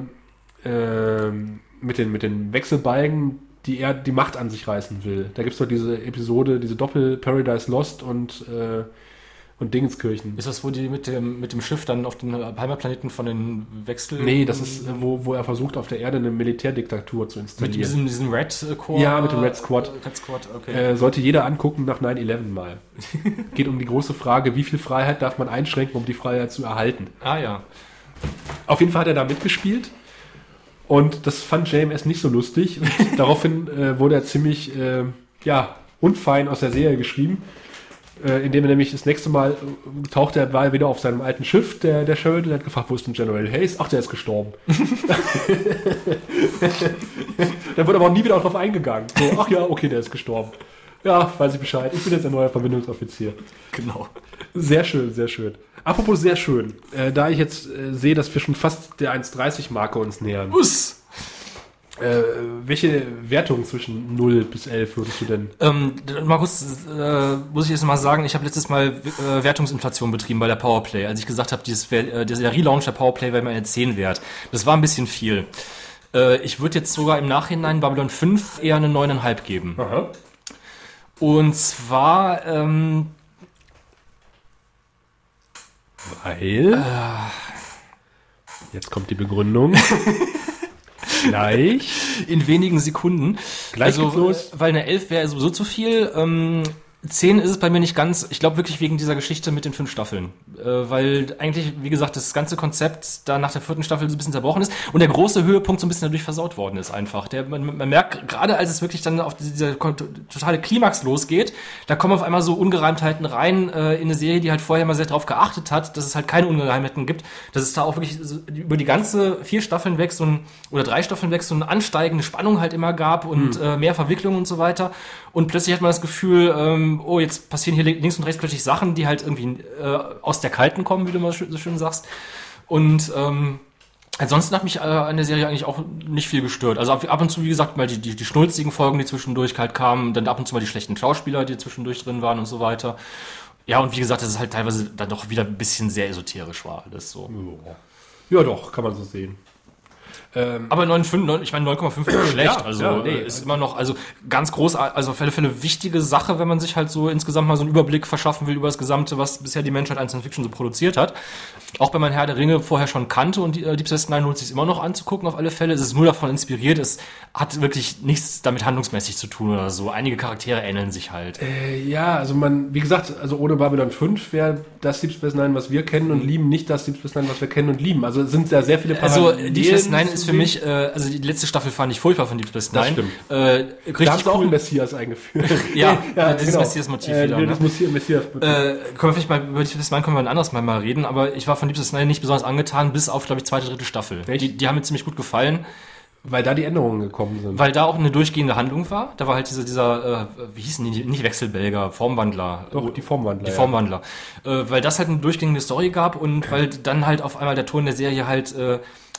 mit den Wechselbalgen die Macht an sich reißen will. Da gibt es doch diese Episode, diese Doppel-Paradise Lost und Dingenskirchen. Ist das, wo die mit dem Schiff dann auf den Heimatplaneten von den Wechsel... Nee, das ist, wo er versucht, auf der Erde eine Militärdiktatur zu installieren. Mit diesem Red Squad? Ja, mit dem Red Squad. Okay. Sollte jeder angucken nach 9/11 mal. Geht um die große Frage, wie viel Freiheit darf man einschränken, um die Freiheit zu erhalten? Ah ja. Auf jeden Fall hat er da mitgespielt. Und das fand JMS nicht so lustig. Und daraufhin wurde er ziemlich unfein aus der Serie geschrieben. Indem er nämlich das nächste Mal war er wieder auf seinem alten Schiff, der Sheridan, hat gefragt, wo ist denn General Hayes? Ach, der ist gestorben. Da wurde aber auch nie wieder darauf eingegangen. So, ach ja, okay, der ist gestorben. Ja, weiß ich Bescheid. Ich bin jetzt ein neuer Verbindungsoffizier. Genau. Sehr schön, sehr schön. Apropos sehr schön. Da ich jetzt sehe, dass wir schon fast der 1,30-Marke uns nähern. Welche Wertung zwischen 0 bis 11 würdest du denn? Markus, muss ich jetzt mal sagen, ich habe letztes Mal Wertungsinflation betrieben bei der Powerplay, als ich gesagt habe, dieser Relaunch der Powerplay wäre mir eine 10 wert. Das war ein bisschen viel. Ich würde jetzt sogar im Nachhinein Babylon 5 eher eine 9,5 geben. Aha. Und zwar weil jetzt kommt die Begründung. Gleich. In wenigen Sekunden. Gleich geht's los. Weil eine 11 wäre sowieso zu viel. 10 ist es bei mir nicht ganz. Ich glaube wirklich wegen dieser Geschichte mit den 5 Staffeln. Weil eigentlich, wie gesagt, das ganze Konzept da nach der 4. Staffel so ein bisschen zerbrochen ist und der große Höhepunkt so ein bisschen dadurch versaut worden ist einfach. Man merkt, gerade als es wirklich dann auf dieser totale Klimax losgeht, da kommen auf einmal so Ungereimtheiten rein in eine Serie, die halt vorher mal sehr darauf geachtet hat, dass es halt keine Ungereimtheiten gibt, dass es da auch wirklich so über die ganze 4 Staffeln weg oder 3 Staffeln weg so eine ansteigende Spannung halt immer gab und mehr Verwicklungen und so weiter. Und plötzlich hat man das Gefühl, jetzt passieren hier links und rechts plötzlich Sachen, die halt irgendwie aus der Kalten kommen, wie du mal so schön sagst. Und ansonsten hat mich an der Serie eigentlich auch nicht viel gestört. Also ab und zu, wie gesagt, mal die schnulzigen Folgen, die zwischendurch halt kamen, dann ab und zu mal die schlechten Schauspieler, die zwischendurch drin waren und so weiter. Ja, und wie gesagt, dass es halt teilweise dann doch wieder ein bisschen sehr esoterisch war, alles so. Ja, doch, kann man so sehen. Aber 9,5, ich meine 9,5 ist schlecht, nee, ist immer noch, also ganz groß, also auf alle Fälle wichtige Sache, wenn man sich halt so insgesamt mal so einen Überblick verschaffen will über das Gesamte, was bisher die Menschheit an Science Fiction so produziert hat. Auch wenn man Herr der Ringe vorher schon kannte und Deep Space Nine lohnt sich immer noch anzugucken, auf alle Fälle. Es ist nur davon inspiriert, es hat wirklich nichts damit handlungsmäßig zu tun oder so. Einige Charaktere ähneln sich halt. Also wie gesagt, also ohne Babylon 5 wäre das Deep Space Nine, was wir kennen und lieben, nicht das Deep Space Nine, was wir kennen und lieben. Also es sind ja sehr viele Parallelen. Also Deep Space Nine ist für mich, also die letzte Staffel fand ich furchtbar von Deep Space Nine. Das stimmt. Da hast du auch einen Messias eingeführt. Dieses Messias-Motiv wieder. Das Messias-Motiv. Können wir vielleicht mal über Deep Space Nine ein anderes Mal reden, aber ich war von Deep Space Nine nicht besonders angetan, bis auf, glaube ich, 2., 3. Staffel. Die haben mir ziemlich gut gefallen. Weil da die Änderungen gekommen sind. Weil da auch eine durchgehende Handlung war. Da war halt dieser wie hießen die, nicht Wechselbelger, Formwandler. Doch, die Formwandler. Die Formwandler. Weil das halt eine durchgehende Story gab und weil dann halt auf einmal der Ton der Serie halt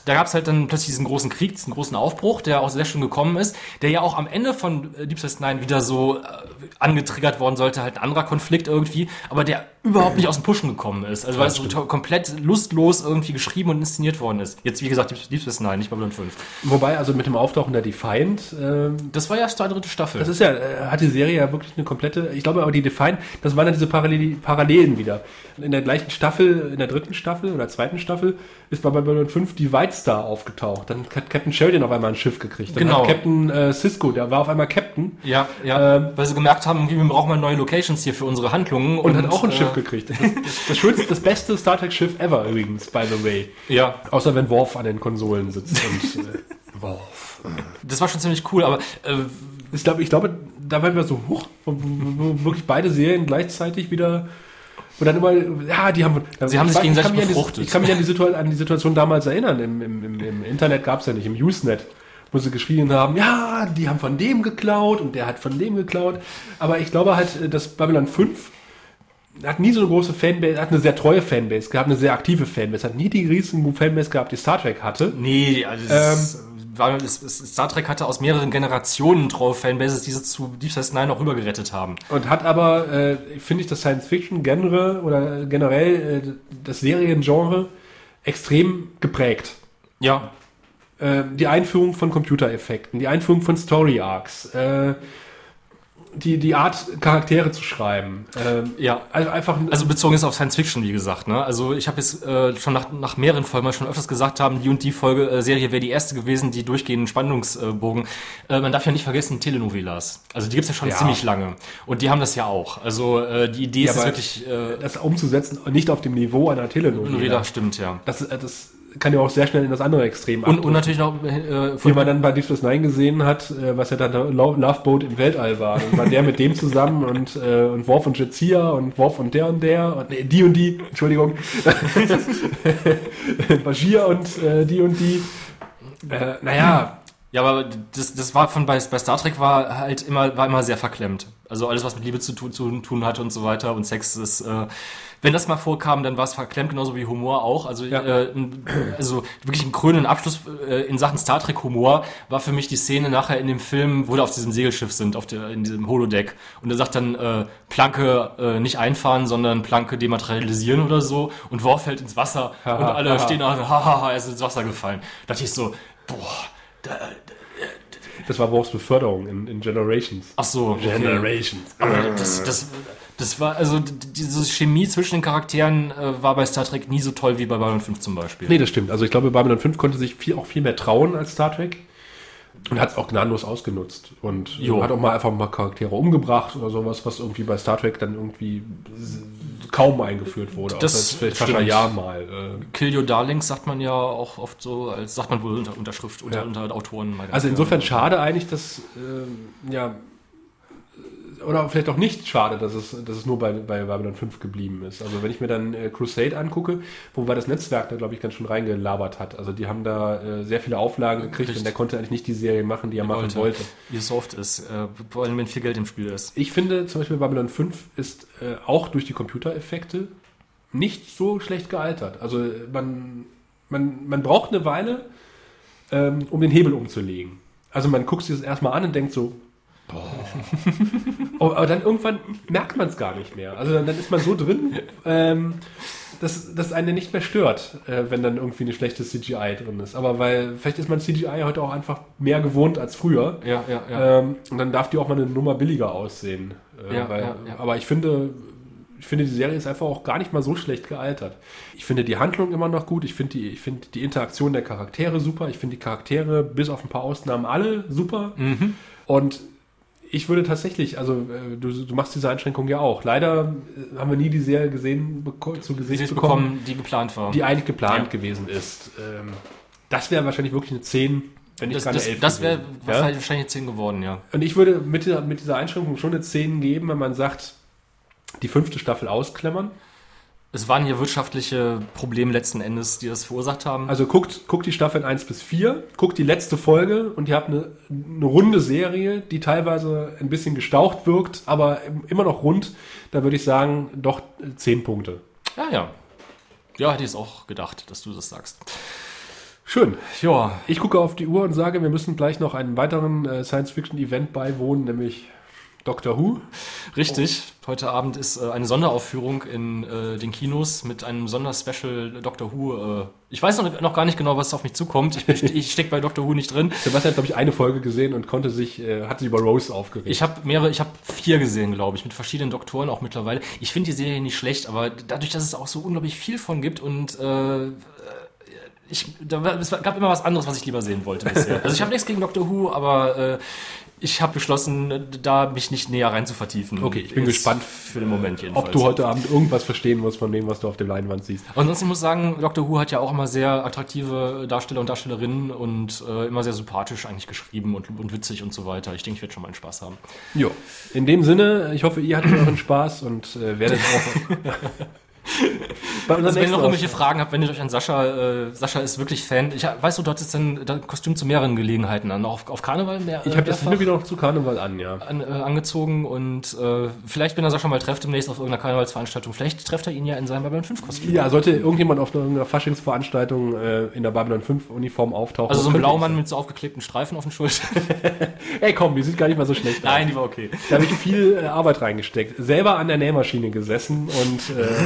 da gab es halt dann plötzlich diesen großen Krieg, diesen großen Aufbruch, der auch sehr schön gekommen ist, der ja auch am Ende von Deep Space Nine wieder so angetriggert worden sollte, halt ein anderer Konflikt irgendwie, aber der überhaupt nicht aus dem Pushen gekommen ist. Also weil es so komplett lustlos irgendwie geschrieben und inszeniert worden ist. Jetzt, wie gesagt, Deep Space Nine, nicht Babylon 5. Wobei, also mit dem Auftauchen der Defiant... das war ja die 3. Staffel. Das ist ja, hat die Serie ja wirklich eine komplette... Ich glaube aber, die Defiant, das waren ja diese Parallelen wieder. In der gleichen Staffel, in der 3. Staffel oder 2. Staffel ist bei Babylon 5 die White Star aufgetaucht. Dann hat Captain Sheridan auf einmal ein Schiff gekriegt. Dann hat Captain Sisko, der war auf einmal Captain. Ja, weil sie gemerkt haben, wir brauchen mal neue Locations hier für unsere Handlungen. Und hat auch ein Schiff gekriegt. Das schönste, das beste Star Trek Schiff ever übrigens, by the way. Ja. Außer wenn Worf an den Konsolen sitzt und Worf. Das war schon ziemlich cool, aber ich glaube, da waren wir so hoch, wo wirklich beide Serien gleichzeitig wieder, wo dann immer, ja, sie haben sich gegenseitig befruchtet. Ich kann mich an die Situation damals erinnern. Im Internet gab es ja nicht, im Usenet, wo sie geschrien haben, ja, die haben von dem geklaut und der hat von dem geklaut. Aber ich glaube halt, dass Babylon 5 hat nie so eine große Fanbase, hat eine sehr treue Fanbase gehabt, eine sehr aktive Fanbase, hat nie die riesen Fanbase gehabt, die Star Trek hatte. Nee, Star Trek hatte aus mehreren Generationen treue Fanbases, die sie zu Deep Space Nine auch rübergerettet haben. Und hat aber, finde ich, das Science-Fiction-Genre oder generell das Seriengenre extrem geprägt. Ja. Die Einführung von Computereffekten, die Einführung von Story-Arcs, die Art, Charaktere zu schreiben. Also bezogen ist auf Science Fiction, wie gesagt. Ne? Also ich habe jetzt schon nach mehreren Folgen schon öfters gesagt haben, die und die Serie wäre die erste gewesen, die durchgehenden Spannungsbogen. Man darf ja nicht vergessen, Telenovelas. Also die gibt's ja schon ziemlich lange. Und die haben das ja auch. Also die Idee ist wirklich... das umzusetzen, nicht auf dem Niveau einer Telenovela. Stimmt, ja. Das kann ja auch sehr schnell in das andere Extrem und natürlich noch wie man dann bei Deep Space Nine gesehen hat, was ja dann Love Boat im Weltall war. Dann war der mit dem zusammen und Worf und Jadzia und Worf und der und die, Entschuldigung. Bashir und die und die. Ja, aber das war bei Star Trek war immer sehr verklemmt. Also alles, was mit Liebe zu tun hatte und so weiter und Sex ist, wenn das mal vorkam, dann war es verklemmt, genauso wie Humor auch. Also, also wirklich ein krönenden Abschluss in Sachen Star Trek Humor war für mich die Szene nachher in dem Film, wo wir auf diesem Segelschiff sind, in diesem Holodeck. Und er sagt dann, Planke nicht einfahren, sondern Planke dematerialisieren oder so. Und Worf fällt ins Wasser und alle stehen da, er ist ins Wasser gefallen. Da dachte ich so, das war Worfs Beförderung in Generations. Ach so, okay. Generations. Aber das war, also diese Chemie zwischen den Charakteren war bei Star Trek nie so toll wie bei Babylon 5 zum Beispiel. Nee, das stimmt. Also ich glaube, Babylon 5 konnte sich viel mehr trauen als Star Trek und hat es auch gnadenlos ausgenutzt. Und hat auch einfach mal Charaktere umgebracht oder sowas, was irgendwie bei Star Trek dann irgendwie kaum eingeführt wurde. Das vielleicht ein Jahr mal. Kill Your Darlings sagt man ja auch oft so, als sagt man wohl unter Unterschrift, unter Autoren. Also insofern schade eigentlich, dass oder vielleicht auch nicht schade, dass es nur bei Babylon 5 geblieben ist. Also wenn ich mir dann Crusade angucke, wobei das Netzwerk da, glaube ich, ganz schön reingelabert hat. Also die haben da sehr viele Auflagen gekriegt und der konnte eigentlich nicht die Serie machen, die er machen wollte. Wie es so oft ist, vor allem wenn viel Geld im Spiel ist. Ich finde zum Beispiel Babylon 5 ist auch durch die Computereffekte nicht so schlecht gealtert. Also man braucht eine Weile, um den Hebel umzulegen. Also man guckt sich das erstmal an und denkt so, aber dann irgendwann merkt man es gar nicht mehr. Also dann ist man so drin, dass einen nicht mehr stört, wenn dann irgendwie eine schlechte CGI drin ist. Aber vielleicht ist man CGI heute auch einfach mehr gewohnt als früher. Ja. Und dann darf die auch mal eine Nummer billiger aussehen. Aber ich finde, die Serie ist einfach auch gar nicht mal so schlecht gealtert. Ich finde die Handlung immer noch gut. Ich finde die Interaktion der Charaktere super. Ich finde die Charaktere bis auf ein paar Ausnahmen alle super. Mhm. Und ich würde tatsächlich, also du machst diese Einschränkung ja auch. Leider haben wir nie die Serie zu Gesicht bekommen, die geplant war. Die eigentlich geplant gewesen ist. Das wäre wahrscheinlich wirklich eine 10, wenn nicht keine 11. Das wäre wahrscheinlich eine 10 geworden, ja. Und ich würde mit dieser Einschränkung schon eine 10 geben, wenn man sagt, die 5. Staffel ausklammern. Es waren hier wirtschaftliche Probleme letzten Endes, die das verursacht haben. Also guckt die Staffeln 1 bis 4, guckt die letzte Folge und ihr habt eine runde Serie, die teilweise ein bisschen gestaucht wirkt, aber immer noch rund. Da würde ich sagen, doch 10 Punkte. Ja. Ja, hätte ich es auch gedacht, dass du das sagst. Schön. Ja. Ich gucke auf die Uhr und sage, wir müssen gleich noch einem weiteren Science-Fiction-Event beiwohnen, nämlich Doctor Who. Richtig. Heute Abend ist eine Sonderaufführung in den Kinos mit einem Sonderspecial Doctor Who. Ich weiß noch gar nicht genau, was auf mich zukommt. Ich stecke bei Doctor Who nicht drin. Sebastian hat, glaube ich, eine Folge gesehen und hat sich über Rose aufgeregt. Ich habe 4 gesehen, glaube ich, mit verschiedenen Doktoren auch mittlerweile. Ich finde die Serie nicht schlecht, aber dadurch, dass es auch so unglaublich viel von gibt und es gab immer was anderes, was ich lieber sehen wollte bisher. Also ich habe nichts gegen Doctor Who, aber ich habe beschlossen, da mich nicht näher rein zu vertiefen. Okay, ich bin gespannt für den Moment jedenfalls. Ob du heute Abend irgendwas verstehen musst von dem, was du auf der Leinwand siehst. Ansonsten muss ich sagen, Doctor Who hat ja auch immer sehr attraktive Darsteller und Darstellerinnen und immer sehr sympathisch eigentlich geschrieben und witzig und so weiter. Ich denke, ich werde schon mal einen Spaß haben. Jo. In dem Sinne, ich hoffe, ihr hattet euren Spaß und werdet auch... Also wenn ihr noch irgendwelche Fragen habt, wendet euch an Sascha. Sascha ist wirklich Fan. Weißt du, du hattest dann Kostüm zu mehreren Gelegenheiten an. Auch auf Karneval? Ich habe das immer wieder noch zu Karneval an, ja. Angezogen und vielleicht, wenn er Sascha mal trefft demnächst auf irgendeiner Karnevalsveranstaltung, vielleicht trefft er ihn ja in seinem Babylon 5 Kostüm. Ja, sollte irgendjemand auf einer Faschingsveranstaltung in der Babylon 5 Uniform auftauchen. Also so ein Blaumann mit so aufgeklebten Streifen auf den Schultern. Ey komm, die sieht gar nicht mal so schlecht aus. Nein, die war okay. Da habe ich viel Arbeit reingesteckt. Selber an der Nähmaschine gesessen und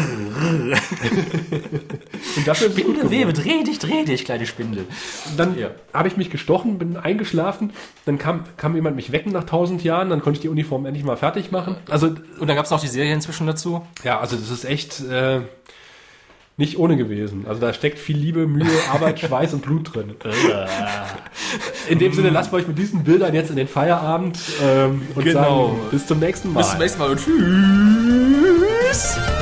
und dafür Spindelwebe, dreh dich, kleine Spindel. Dann habe ich mich gestochen, bin eingeschlafen, dann kam jemand mich wecken nach 1000 Jahren, dann konnte ich die Uniform endlich mal fertig machen. Also, und dann gab es noch die Serie inzwischen dazu? Ja, also das ist echt nicht ohne gewesen. Also da steckt viel Liebe, Mühe, Arbeit, Schweiß und Blut drin. In dem Sinne, lasst euch mit diesen Bildern jetzt in den Feierabend und sagen bis zum nächsten Mal. Bis zum nächsten Mal und tschüss.